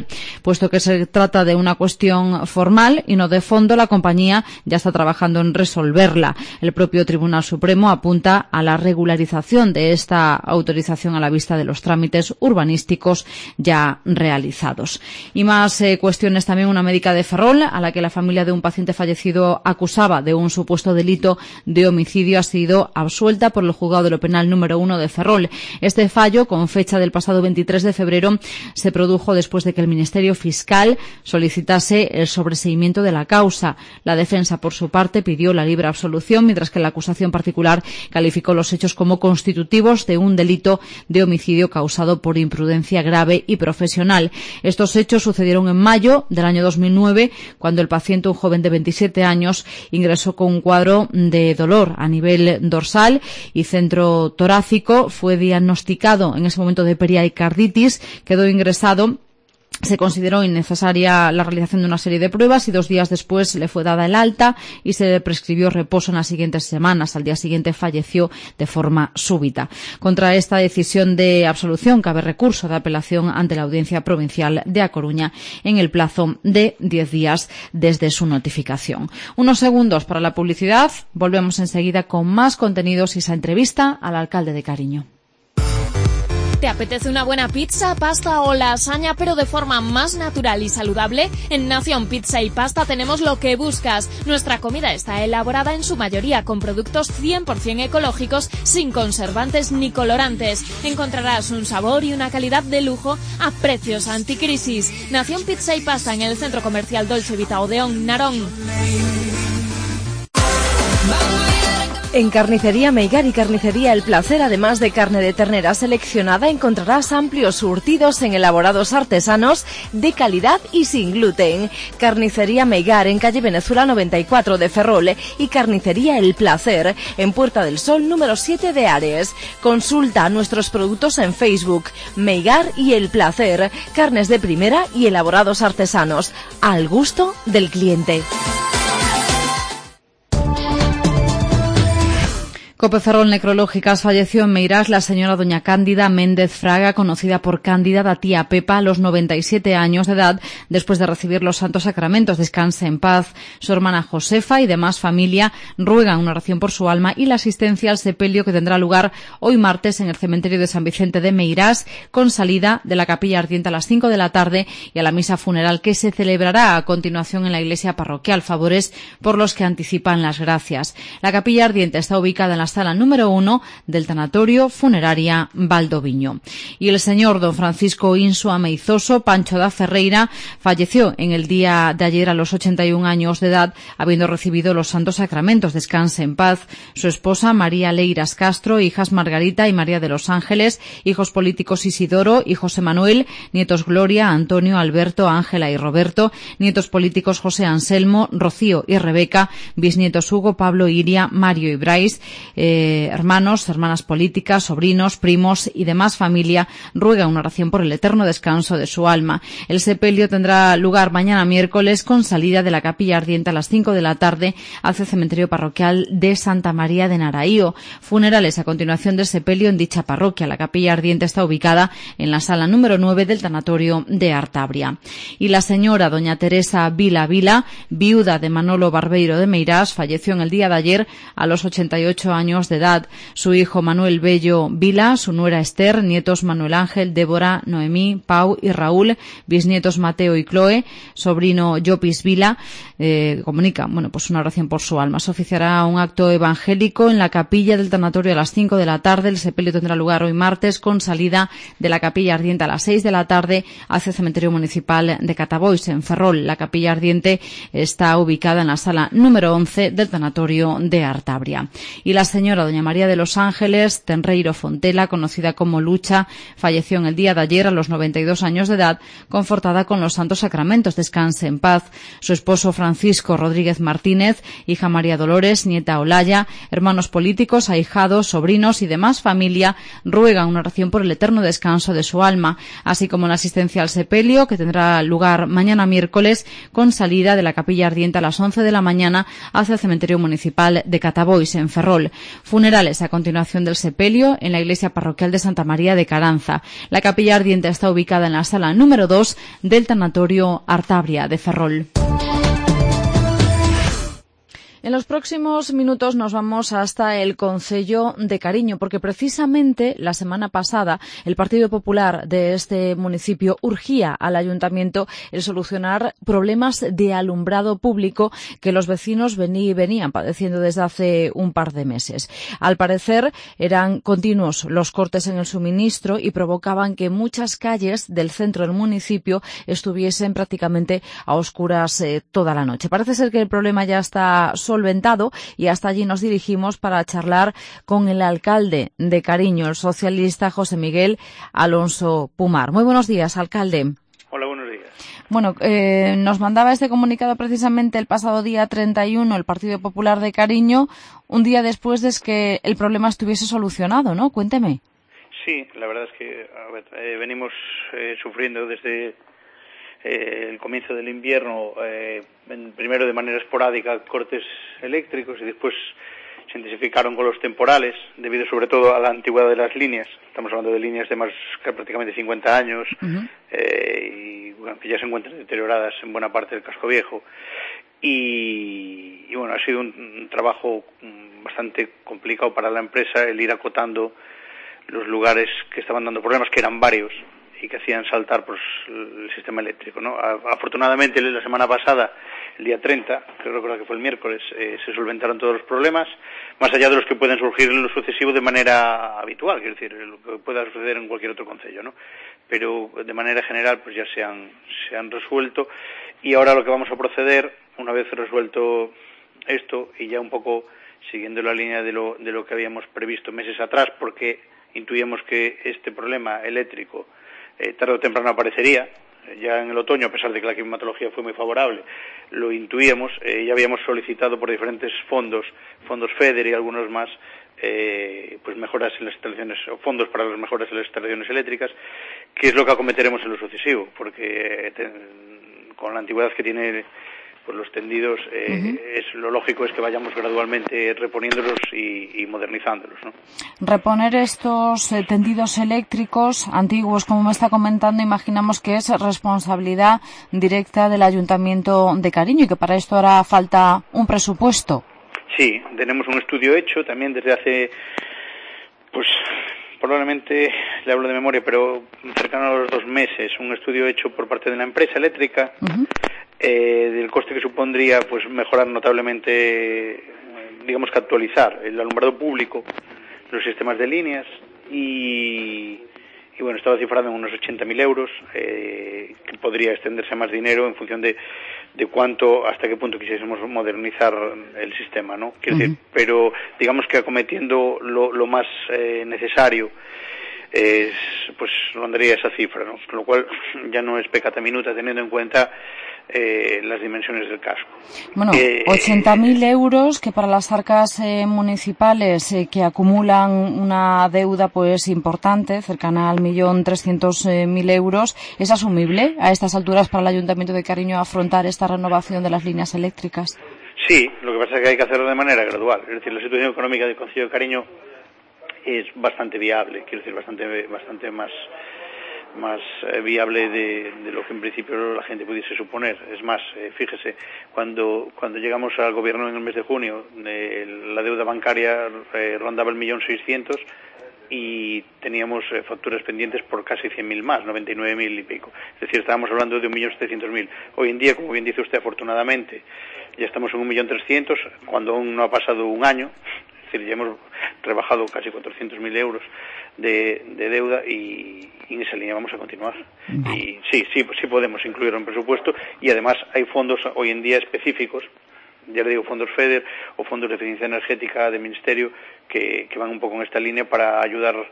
Puesto que se trata de una cuestión formal y no de fondo, la compañía ya está trabajando en resolverla. El propio Tribunal Supremo apunta a la regularización de esta autorización a la vista de los trámites urbanísticos ya realizados. Y más eh, cuestiones también. Una médica de Ferrol, a la que la familia de un paciente fallecido acusaba de un supuesto delito de homicidio, ha sido absuelta por el juzgado de lo penal número uno de Ferrol. Este fallo, con fecha del pasado veintitrés de febrero, se produjo después de que el Ministerio Fiscal solicitase el sobreseimiento de la causa. La defensa, por su parte, pidió la libre absolución, mientras que la acusación particular calificó los hechos como constitutivos de un delito de homicidio causado por imprudencia grave y profesional. Estos hechos sucedieron en mayo del año dos mil nueve, cuando el paciente, un joven de veintisiete años, ingresó con un cuadro de dolor a nivel dorsal y centro torácico. Fue diagnosticado en ese momento de pericarditis, quedó ingresado. Se consideró innecesaria la realización de una serie de pruebas y dos días después le fue dada el alta y se le prescribió reposo en las siguientes semanas. Al día siguiente falleció de forma súbita. Contra esta decisión de absolución cabe recurso de apelación ante la Audiencia Provincial de A Coruña en el plazo de diez días desde su notificación. Unos segundos para la publicidad. Volvemos enseguida con más contenidos y esa entrevista al alcalde de Cariño. ¿Te apetece una buena pizza, pasta o lasaña, pero de forma más natural y saludable? En Nación Pizza y Pasta tenemos lo que buscas. Nuestra comida está elaborada en su mayoría con productos cien por ciento ecológicos, sin conservantes ni colorantes. Encontrarás un sabor y una calidad de lujo a precios anticrisis. Nación Pizza y Pasta en el Centro Comercial Dolce Vita Odeón, Narón. En Carnicería Meigar y Carnicería El Placer, además de carne de ternera seleccionada, encontrarás amplios surtidos en elaborados artesanos de calidad y sin gluten. Carnicería Meigar en calle Venezuela noventa y cuatro de Ferrol y Carnicería El Placer en Puerta del Sol número siete de Ares. Consulta nuestros productos en Facebook. Meigar y El Placer, carnes de primera y elaborados artesanos, al gusto del cliente. Cope Ferrol Necrológicas. Falleció en Meirás la señora doña Cándida Méndez Fraga, conocida por Cándida da tía Pepa, a los noventa y siete años de edad, después de recibir los santos sacramentos. Descanse en paz. Su hermana Josefa y demás familia ruegan una oración por su alma y la asistencia al sepelio que tendrá lugar hoy martes en el cementerio de San Vicente de Meirás, con salida de la capilla ardiente a las cinco de la tarde y a la misa funeral que se celebrará a continuación en la iglesia parroquial. Favores por los que anticipan las gracias. La capilla ardiente está ubicada en la sala número uno del tanatorio funeraria Valdoviño. Y el señor don Francisco Insua Meizoso Pancho da Ferreira falleció en el día de ayer a los ochenta y un años de edad, habiendo recibido los santos sacramentos. Descanse en paz. Su esposa María Leiras Castro, hijas Margarita y María de los Ángeles, hijos políticos Isidoro y José Manuel, nietos Gloria, Antonio, Alberto, Ángela y Roberto, nietos políticos José Anselmo, Rocío y Rebeca, bisnietos Hugo, Pablo, Iria, Mario y Brais, Eh, hermanos, hermanas políticas, sobrinos, primos y demás familia ruegan una oración por el eterno descanso de su alma. El sepelio tendrá lugar mañana miércoles con salida de la capilla ardiente a las cinco de la tarde hacia el cementerio parroquial de Santa María de Naraío. Funerales a continuación del sepelio en dicha parroquia. La capilla ardiente está ubicada en la sala número nueve del tanatorio de Artabria. Y la señora doña Teresa Vila Vila, viuda de Manolo Barbeiro de Meirás, falleció en el día de ayer a los ochenta y ocho años de edad. Su hijo Manuel Bello Vila, su nuera Esther, nietos Manuel Ángel, Débora, Noemí, Pau y Raúl, bisnietos Mateo y Chloe, sobrino Llopis Vila, eh, comunica, bueno, pues una oración por su alma. Se oficiará un acto evangélico en la capilla del tanatorio a las cinco de la tarde. El sepelio tendrá lugar hoy martes con salida de la capilla ardiente a las seis de la tarde hacia el cementerio municipal de Catabois, en Ferrol. La capilla ardiente está ubicada en la sala número once del tanatorio de Artabria. Y la señora doña María de los Ángeles Tenreiro Fontela, conocida como Lucha, falleció en el día de ayer a los noventa y dos años de edad, confortada con los santos sacramentos. Descanse en paz. Su esposo Francisco Rodríguez Martínez, hija María Dolores, nieta Olaya, hermanos políticos, ahijados, sobrinos y demás familia ruegan una oración por el eterno descanso de su alma, así como la asistencia al sepelio que tendrá lugar mañana miércoles con salida de la capilla ardiente a las once de la mañana hacia el cementerio municipal de Catabois, en Ferrol. Funerales a continuación del sepelio en la iglesia parroquial de Santa María de Caranza. La capilla ardiente está ubicada en la sala número dos del tanatorio Artabria de Ferrol. En los próximos minutos nos vamos hasta el concello de Cariño, porque precisamente la semana pasada el Partido Popular de este municipio urgía al ayuntamiento el solucionar problemas de alumbrado público que los vecinos vení, venían padeciendo desde hace un par de meses. Al parecer eran continuos los cortes en el suministro y provocaban que muchas calles del centro del municipio estuviesen prácticamente a oscuras eh, toda la noche. Parece ser que el problema ya está solventado y hasta allí nos dirigimos para charlar con el alcalde de Cariño, el socialista José Miguel Alonso Pumar. Muy buenos días, alcalde. Hola, buenos días. Bueno, eh, nos mandaba este comunicado precisamente el pasado día treinta y uno el Partido Popular de Cariño, un día después de que el problema estuviese solucionado, ¿no? Cuénteme. Sí, la verdad es que a ver, eh, venimos eh, sufriendo desde Eh, el comienzo del invierno, eh, primero de manera esporádica, cortes eléctricos y después se intensificaron con los temporales, debido sobre todo a la antigüedad de las líneas. Estamos hablando de líneas de más que prácticamente cincuenta años, uh-huh. eh, y bueno, que ya se encuentran deterioradas en buena parte del casco viejo. Y, y bueno, ha sido un, un trabajo bastante complicado para la empresa el ir acotando los lugares que estaban dando problemas, que eran varios, y que hacían saltar pues el sistema eléctrico, ¿no? Afortunadamente la semana pasada, el día treinta, creo que fue el miércoles, eh, se solventaron todos los problemas, más allá de los que pueden surgir en lo sucesivo de manera habitual, quiero decir, lo que pueda suceder en cualquier otro concello, ¿no? Pero de manera general pues ya se han, se han resuelto, y ahora lo que vamos a proceder, una vez resuelto esto, y ya un poco siguiendo la línea de lo, de lo que habíamos previsto meses atrás, porque intuíamos que este problema eléctrico Eh, tarde o temprano aparecería, ya en el otoño, a pesar de que la climatología fue muy favorable, lo intuíamos, eh, ya habíamos solicitado por diferentes fondos, fondos FEDER y algunos más, eh, pues mejoras en las instalaciones, o fondos para las mejoras en las instalaciones eléctricas, que es lo que acometeremos en lo sucesivo, porque eh, ten, con la antigüedad que tiene pues los tendidos, eh, uh-huh. es lo lógico es que vayamos gradualmente reponiéndolos y, y modernizándolos, ¿no? Reponer estos eh, tendidos eléctricos antiguos, como me está comentando, imaginamos que es responsabilidad directa del Ayuntamiento de Cariño y que para esto hará falta un presupuesto. Sí, tenemos un estudio hecho también desde hace, pues probablemente, le hablo de memoria, pero cercano a los dos meses, un estudio hecho por parte de la empresa eléctrica, uh-huh. eh, del coste que supondría pues mejorar notablemente, digamos que actualizar el alumbrado público, los sistemas de líneas, y, y bueno, estaba cifrado en unos ochenta mil euros, eh, que podría extenderse a más dinero en función de, de cuánto, hasta qué punto quisiésemos modernizar el sistema, ¿no? Quiero uh-huh. decir, pero digamos que acometiendo lo, lo más eh, necesario, es, pues rondaría esa cifra, ¿no? Con lo cual ya no es pecata minuta teniendo en cuenta eh, las dimensiones del casco. Bueno, eh, ochenta mil euros que para las arcas eh, municipales eh, que acumulan una deuda pues importante, cercana al millón trescientos mil euros, ¿es asumible a estas alturas para el Ayuntamiento de Cariño afrontar esta renovación de las líneas eléctricas? Sí, lo que pasa es que hay que hacerlo de manera gradual. Es decir, la situación económica del Concello de Cariño es bastante viable, quiero decir, bastante bastante más más eh, viable de, de lo que en principio la gente pudiese suponer. Es más, eh, fíjese, cuando cuando llegamos al gobierno en el mes de junio, eh, la deuda bancaria eh, rondaba el millón seiscientos y teníamos eh, facturas pendientes por casi cien mil más, noventa y nueve mil y pico. Es decir, estábamos hablando de un millón setecientos mil. Hoy en día, como bien dice usted, afortunadamente, ya estamos en un millón trescientos, cuando aún no ha pasado un año. Es decir, ya hemos rebajado casi cuatrocientos mil euros de, de deuda y, y en esa línea vamos a continuar. Y sí, sí, sí podemos incluirlo en presupuesto, y además hay fondos hoy en día específicos, ya le digo, fondos FEDER o fondos de eficiencia energética del Ministerio, que, que van un poco en esta línea para ayudar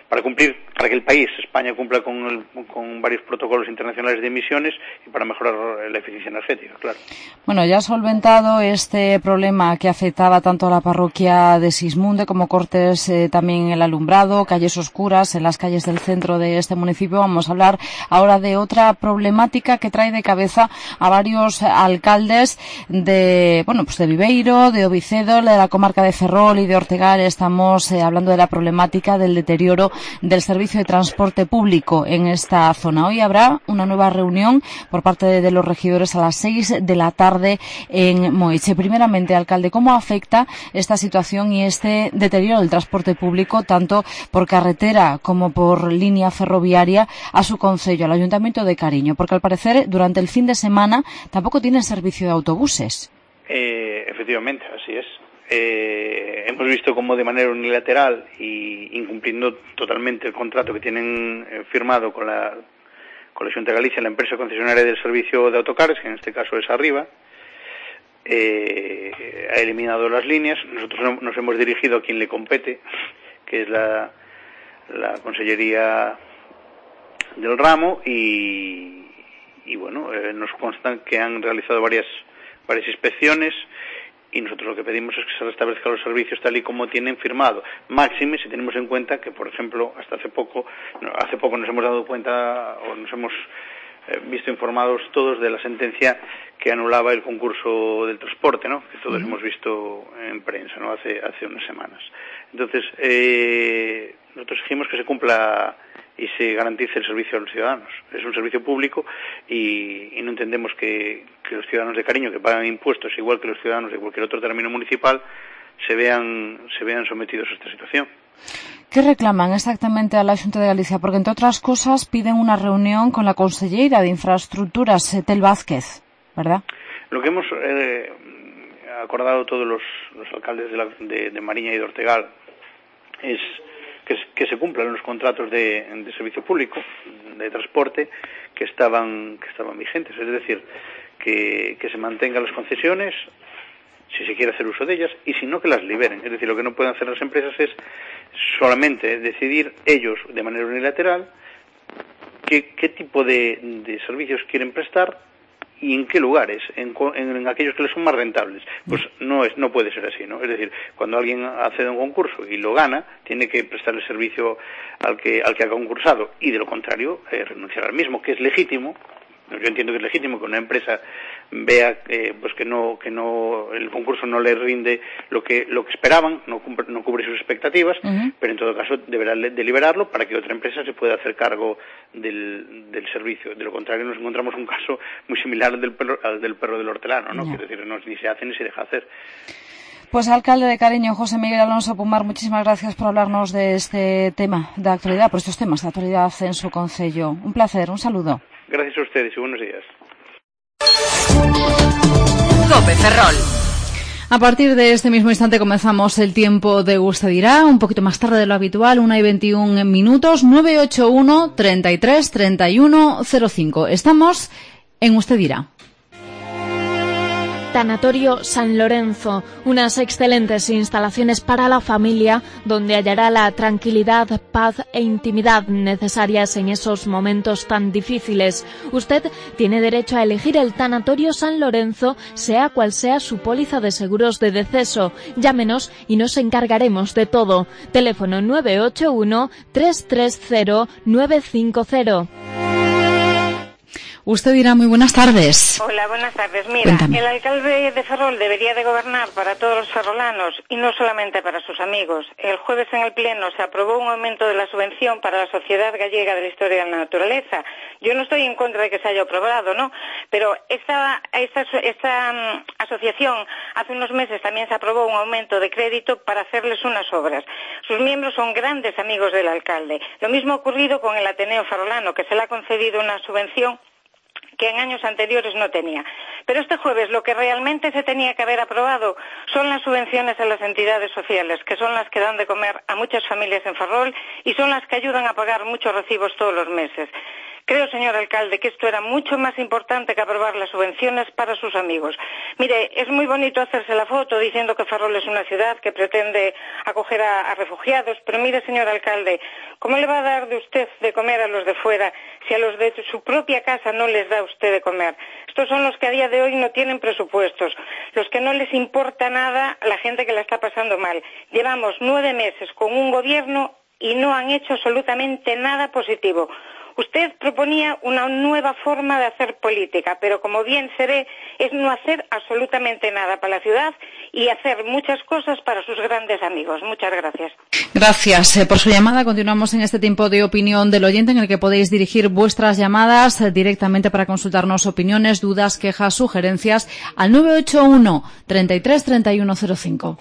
para cumplir, para que el país, España, cumpla con, el, con varios protocolos internacionales de emisiones y para mejorar la eficiencia energética, claro. Bueno, ya solventado este problema que afectaba tanto a la parroquia de Sismunde como cortes eh, también en el alumbrado, calles oscuras en las calles del centro de este municipio, vamos a hablar ahora de otra problemática que trae de cabeza a varios alcaldes de, bueno, pues de Viveiro, de Ovicedo, de la comarca de Ferrol y de Ortegal. Estamos eh, hablando de la problemática del deterioro del servicio de transporte público en esta zona. Hoy habrá una nueva reunión por parte de, de los regidores a las seis de la tarde en Moeche. Primeramente, alcalde, ¿cómo afecta esta situación y este deterioro del transporte público, tanto por carretera como por línea ferroviaria, a su concello, al Ayuntamiento de Cariño? Porque al parecer durante el fin de semana tampoco tienen servicio de autobuses. Eh, efectivamente, así es. Eh, hemos visto cómo de manera unilateral y incumpliendo totalmente el contrato que tienen eh, firmado con la con la Xunta de Galicia, la empresa concesionaria del servicio de autocares, que en este caso es Arriba, eh, ha eliminado las líneas. Nosotros nos hemos dirigido a quien le compete, que es la, la Consellería del ramo, y, y bueno, eh, nos consta que han realizado varias varias inspecciones, y nosotros lo que pedimos es que se restablezcan los servicios tal y como tienen firmado. Máxime si tenemos en cuenta que, por ejemplo, hasta hace poco, no, hace poco nos hemos dado cuenta o nos hemos eh, visto informados todos de la sentencia que anulaba el concurso del transporte, ¿no? Que todos uh-huh. hemos visto en prensa, ¿no? Hace hace unas semanas. Entonces, eh, nosotros exigimos que se cumpla y se garantice el servicio a los ciudadanos. Es un servicio público y, y no entendemos que, que los ciudadanos de Cariño, que pagan impuestos igual que los ciudadanos de cualquier otro término municipal, se vean se vean sometidos a esta situación. ¿Qué reclaman exactamente a la Xunta de Galicia? Porque, entre otras cosas, piden una reunión con la conselleira de Infraestructuras, Etel Vázquez, ¿verdad? Lo que hemos eh, acordado todos los, los alcaldes de, la, de, de Mariña y de Ortegal es que, que se cumplan los contratos de, de servicio público, de transporte, que estaban que estaban vigentes. Es decir, que, que se mantengan las concesiones, si se quiere hacer uso de ellas, y si no, que las liberen. Es decir, lo que no pueden hacer las empresas es solamente decidir ellos, de manera unilateral, qué, qué tipo de, de servicios quieren prestar y en qué lugares, en, en, en aquellos que les son más rentables. Pues no es no puede ser así, ¿no? Es decir, cuando alguien accede a un concurso y lo gana, tiene que prestar el servicio al que al que ha concursado, y de lo contrario, eh, renunciar al mismo, que es legítimo. Yo entiendo que es legítimo que una empresa vea eh, pues que no que no el concurso no le rinde lo que lo que esperaban, no cubre, no cubre sus expectativas, uh-huh. pero en todo caso deberá deliberarlo para que otra empresa se pueda hacer cargo del, del servicio. De lo contrario, nos encontramos un caso muy similar al del perro, al del perro del hortelano, ¿no? Yeah. Quiero decir, no, ni se hace ni se deja hacer. Pues, alcalde de Cariño, José Miguel Alonso Pumar, muchísimas gracias por hablarnos de este tema de actualidad, por estos temas de actualidad en su concello. Un placer, un saludo. Gracias a ustedes y buenos días. COPE Ferrol. A partir de este mismo instante comenzamos el tiempo de Usted Dirá, un poquito más tarde de lo habitual, una y veintiún minutos, nueve ocho uno, treinta y tres, treinta y uno, cero cinco. Estamos en Usted Dirá. Tanatorio San Lorenzo, unas excelentes instalaciones para la familia donde hallará la tranquilidad, paz e intimidad necesarias en esos momentos tan difíciles. Usted tiene derecho a elegir el Tanatorio San Lorenzo, sea cual sea su póliza de seguros de deceso. Llámenos y nos encargaremos de todo. Teléfono nueve ocho uno, tres tres cero, nueve cinco cero. Usted dirá, muy buenas tardes. Hola, buenas tardes. Mira, Cuéntame. El alcalde de Ferrol debería de gobernar para todos los ferrolanos y no solamente para sus amigos. El jueves en el Pleno se aprobó un aumento de la subvención para la Sociedad Gallega de la Historia de la Naturaleza. Yo no estoy en contra de que se haya aprobado, ¿no? Pero esta, esta, esta um, asociación hace unos meses también se aprobó un aumento de crédito para hacerles unas obras. Sus miembros son grandes amigos del alcalde. Lo mismo ha ocurrido con el Ateneo Ferrolano, que se le ha concedido una subvención que en años anteriores no tenía. Pero este jueves lo que realmente se tenía que haber aprobado son las subvenciones a las entidades sociales, que son las que dan de comer a muchas familias en Ferrol y son las que ayudan a pagar muchos recibos todos los meses. Creo, señor alcalde, que esto era mucho más importante que aprobar las subvenciones para sus amigos. Mire, es muy bonito hacerse la foto diciendo que Ferrol es una ciudad que pretende acoger a, a refugiados, pero mire, señor alcalde, ¿cómo le va a dar de usted de comer a los de fuera si a los de su propia casa no les da usted de comer? Estos son los que a día de hoy no tienen presupuestos, los que no les importa nada a la gente que la está pasando mal. Llevamos nueve meses con un gobierno y no han hecho absolutamente nada positivo. Usted proponía una nueva forma de hacer política, pero como bien se ve, es no hacer absolutamente nada para la ciudad y hacer muchas cosas para sus grandes amigos. Muchas gracias. Gracias eh, por su llamada. Continuamos en este tiempo de opinión del oyente en el que podéis dirigir vuestras llamadas eh, directamente para consultarnos opiniones, dudas, quejas, sugerencias al nueve ocho uno, treinta y tres, treinta y uno cero cinco.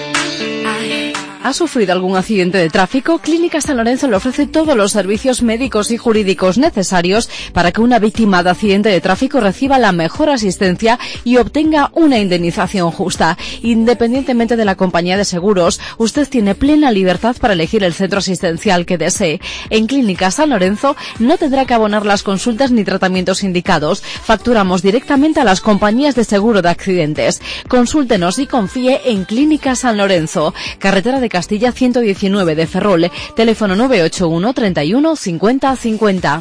¿Ha sufrido algún accidente de tráfico? Clínica San Lorenzo le ofrece todos los servicios médicos y jurídicos necesarios para que una víctima de accidente de tráfico reciba la mejor asistencia y obtenga una indemnización justa. Independientemente de la compañía de seguros, usted tiene plena libertad para elegir el centro asistencial que desee. En Clínica San Lorenzo no tendrá que abonar las consultas ni tratamientos indicados. Facturamos directamente a las compañías de seguro de accidentes. Consúltenos y confíe en Clínica San Lorenzo, carretera de Castilla ciento diecinueve de Ferrol, teléfono nueve ocho uno, treinta y uno, cincuenta, cincuenta.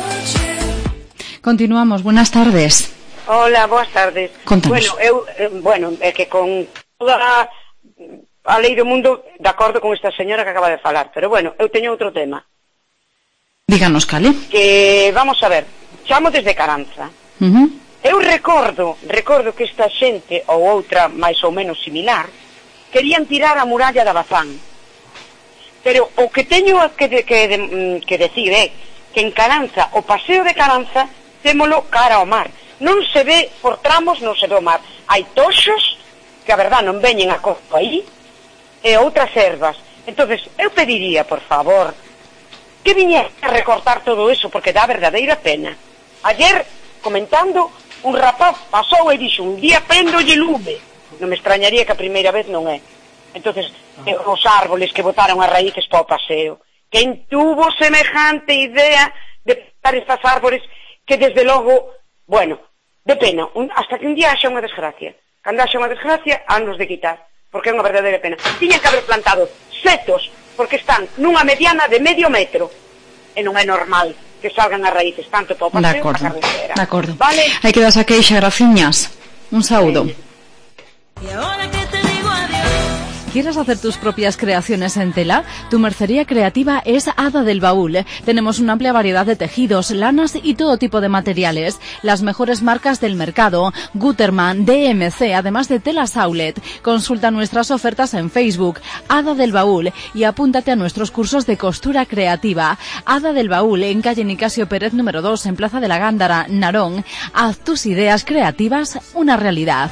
Continuamos, buenas tardes. Hola, boas tardes. Contanos. Bueno, eu, eh, bueno, é que con toda a, a lei do mundo de acordo con esta señora que acaba de falar, pero bueno, eu teño outro tema. Díganos, Cale. Que, vamos a ver, chamo desde Caranza. Uh-huh. Eu recordo, recordo que esta xente, ou outra máis ou menos similar, querían tirar a muralla de Bazán. Pero o que teño que, de, que, de, que decir é que en Caranza, o paseo de Caranza, témolo cara ao mar. Non se ve por tramos, non se ve o mar. Hai toxos, que a verdad non veñen a costo aí, e outras ervas. Entonces, eu pediría, por favor, que viñera a recortar todo eso, porque dá verdadeira pena. Ayer, comentando, un rapaz pasou e dixo, un día péndolle lume. Non me extrañaría que a primeira vez non é. Entonces, eh, os árboles que botaron as raíces para o paseo. Quen tuvo semejante idea de plantar estas árboles que desde logo, bueno, de pena, un, hasta que un día haxa unha desgracia. Cando haxa unha desgracia, anos de quitar, porque é unha verdadeira pena. Tiñan que haber plantado setos, porque están nunha mediana de medio metro, e non é normal que salgan as raíces tanto para o paseo como para a carretera. De acordo. Vale? Hai que dar a queixa, graciñas. Un saúdo. Sí. Y ahora que te digo adiós. ¿Quieres hacer tus propias creaciones en tela? Tu mercería creativa es Hada del Baúl. Tenemos una amplia variedad de tejidos, lanas y todo tipo de materiales. Las mejores marcas del mercado, Gutermann, D M C, además de telas outlet. Consulta nuestras ofertas en Facebook, Hada del Baúl, y apúntate a nuestros cursos de costura creativa. Hada del Baúl, en calle Nicasio Pérez número dos, en Plaza de la Gándara, Narón. Haz tus ideas creativas una realidad.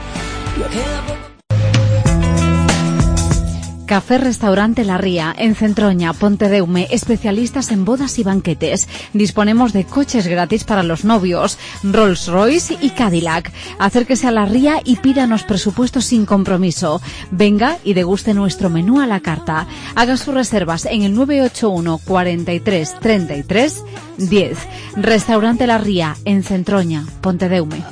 Café Restaurante La Ría, en Centroña, Pontedeume, especialistas en bodas y banquetes. Disponemos de coches gratis para los novios, Rolls Royce y Cadillac. Acérquese a La Ría y pídanos presupuestos sin compromiso. Venga y deguste nuestro menú a la carta. Haga sus reservas en el nueve ocho uno, cuarenta y tres, treinta y tres, diez. Restaurante La Ría, en Centroña, Pontedeume.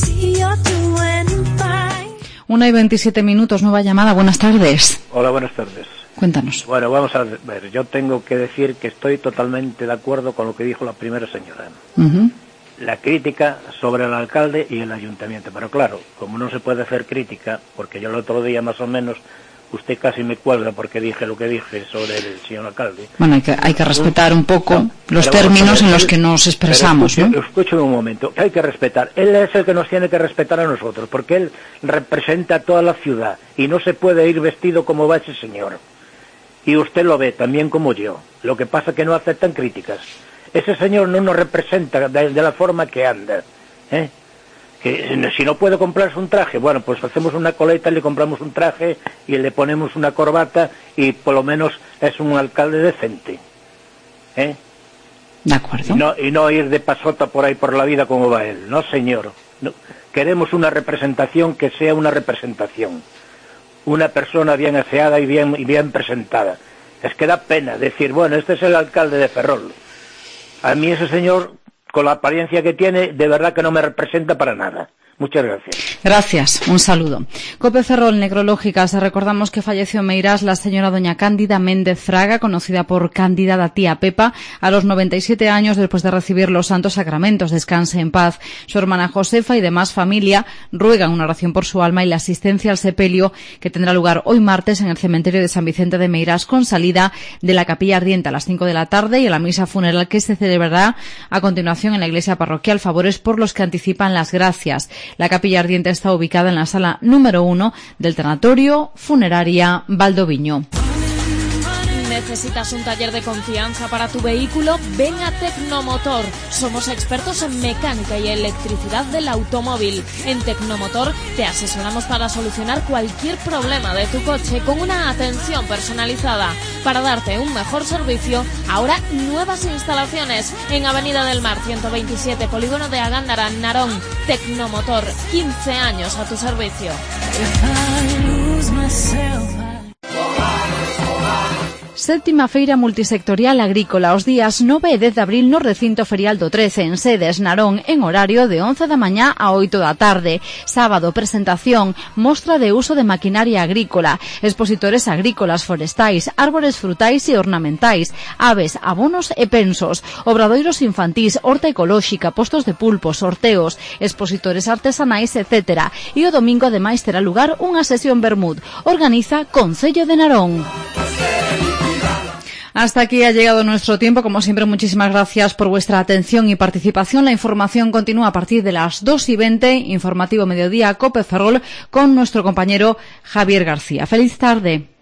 Una y veintisiete minutos, nueva llamada. Buenas tardes. Hola, buenas tardes. Cuéntanos. Bueno, vamos a ver. Yo tengo que decir que estoy totalmente de acuerdo con lo que dijo la primera señora. Uh-huh. La crítica sobre el alcalde y el ayuntamiento. Pero claro, como no se puede hacer crítica, porque yo el otro día más o menos, usted casi me cuelga porque dije lo que dije sobre el señor alcalde. Bueno, hay que, hay que respetar un poco no, los términos bueno, en los que nos expresamos, escuche, ¿no? Escúcheme un momento, hay que respetar. Él es el que nos tiene que respetar a nosotros, porque él representa a toda la ciudad y no se puede ir vestido como va ese señor. Y usted lo ve también como yo. Lo que pasa es que no aceptan críticas. Ese señor no nos representa de, de la forma que anda, ¿eh? Que si no puede comprarse un traje, bueno, pues hacemos una coleta, le compramos un traje y le ponemos una corbata y por lo menos es un alcalde decente, ¿eh? De acuerdo. Y no, y no ir de pasota por ahí por la vida como va él, no señor. No. Queremos una representación que sea una representación, una persona bien aseada y bien, y bien presentada. Es que da pena decir, bueno, este es el alcalde de Ferrol. A mí ese señor, con la apariencia que tiene, de verdad que no me representa para nada. Muchas gracias. Gracias, un saludo. COPE Ferrol, Necrológicas. Recordamos que falleció en Meirás la señora doña Cándida Méndez Fraga, conocida por Cándida da Tía Pepa, a los noventa y siete años después de recibir los santos sacramentos. Descanse en paz. Su hermana Josefa y demás familia ruegan una oración por su alma y la asistencia al sepelio que tendrá lugar hoy martes en el cementerio de San Vicente de Meirás, con salida de la capilla ardiente a las cinco de la tarde y a la misa funeral que se celebrará a continuación en la iglesia parroquial. Favores por los que anticipan las gracias. La capilla ardiente está ubicada en la sala número uno del tanatorio funeraria Valdoviño. ¿Necesitas un taller de confianza para tu vehículo? Ven a Tecnomotor. Somos expertos en mecánica y electricidad del automóvil. En Tecnomotor te asesoramos para solucionar cualquier problema de tu coche con una atención personalizada. Para darte un mejor servicio, ahora nuevas instalaciones en Avenida del Mar ciento veintisiete, Polígono de Agándara, Narón. Tecnomotor, quince años a tu servicio. Séptima Feira Multisectorial Agrícola os días nove e dez de abril no recinto ferial do trece en sedes Narón en horario de once da mañá a oito da tarde. Sábado, presentación, mostra de uso de maquinaria agrícola, expositores agrícolas, forestais, árbores frutais e ornamentais, aves, abonos e pensos, obradoiros infantís, horta ecolóxica, postos de pulpo, sorteos, expositores artesanais, etcétera. E o domingo ademais terá lugar unha sesión Bermud. Organiza Concello de Narón. Hasta aquí ha llegado nuestro tiempo. Como siempre, muchísimas gracias por vuestra atención y participación. La información continúa a partir de las dos y veinte. Informativo Mediodía COPE Ferrol con nuestro compañero Javier García. Feliz tarde.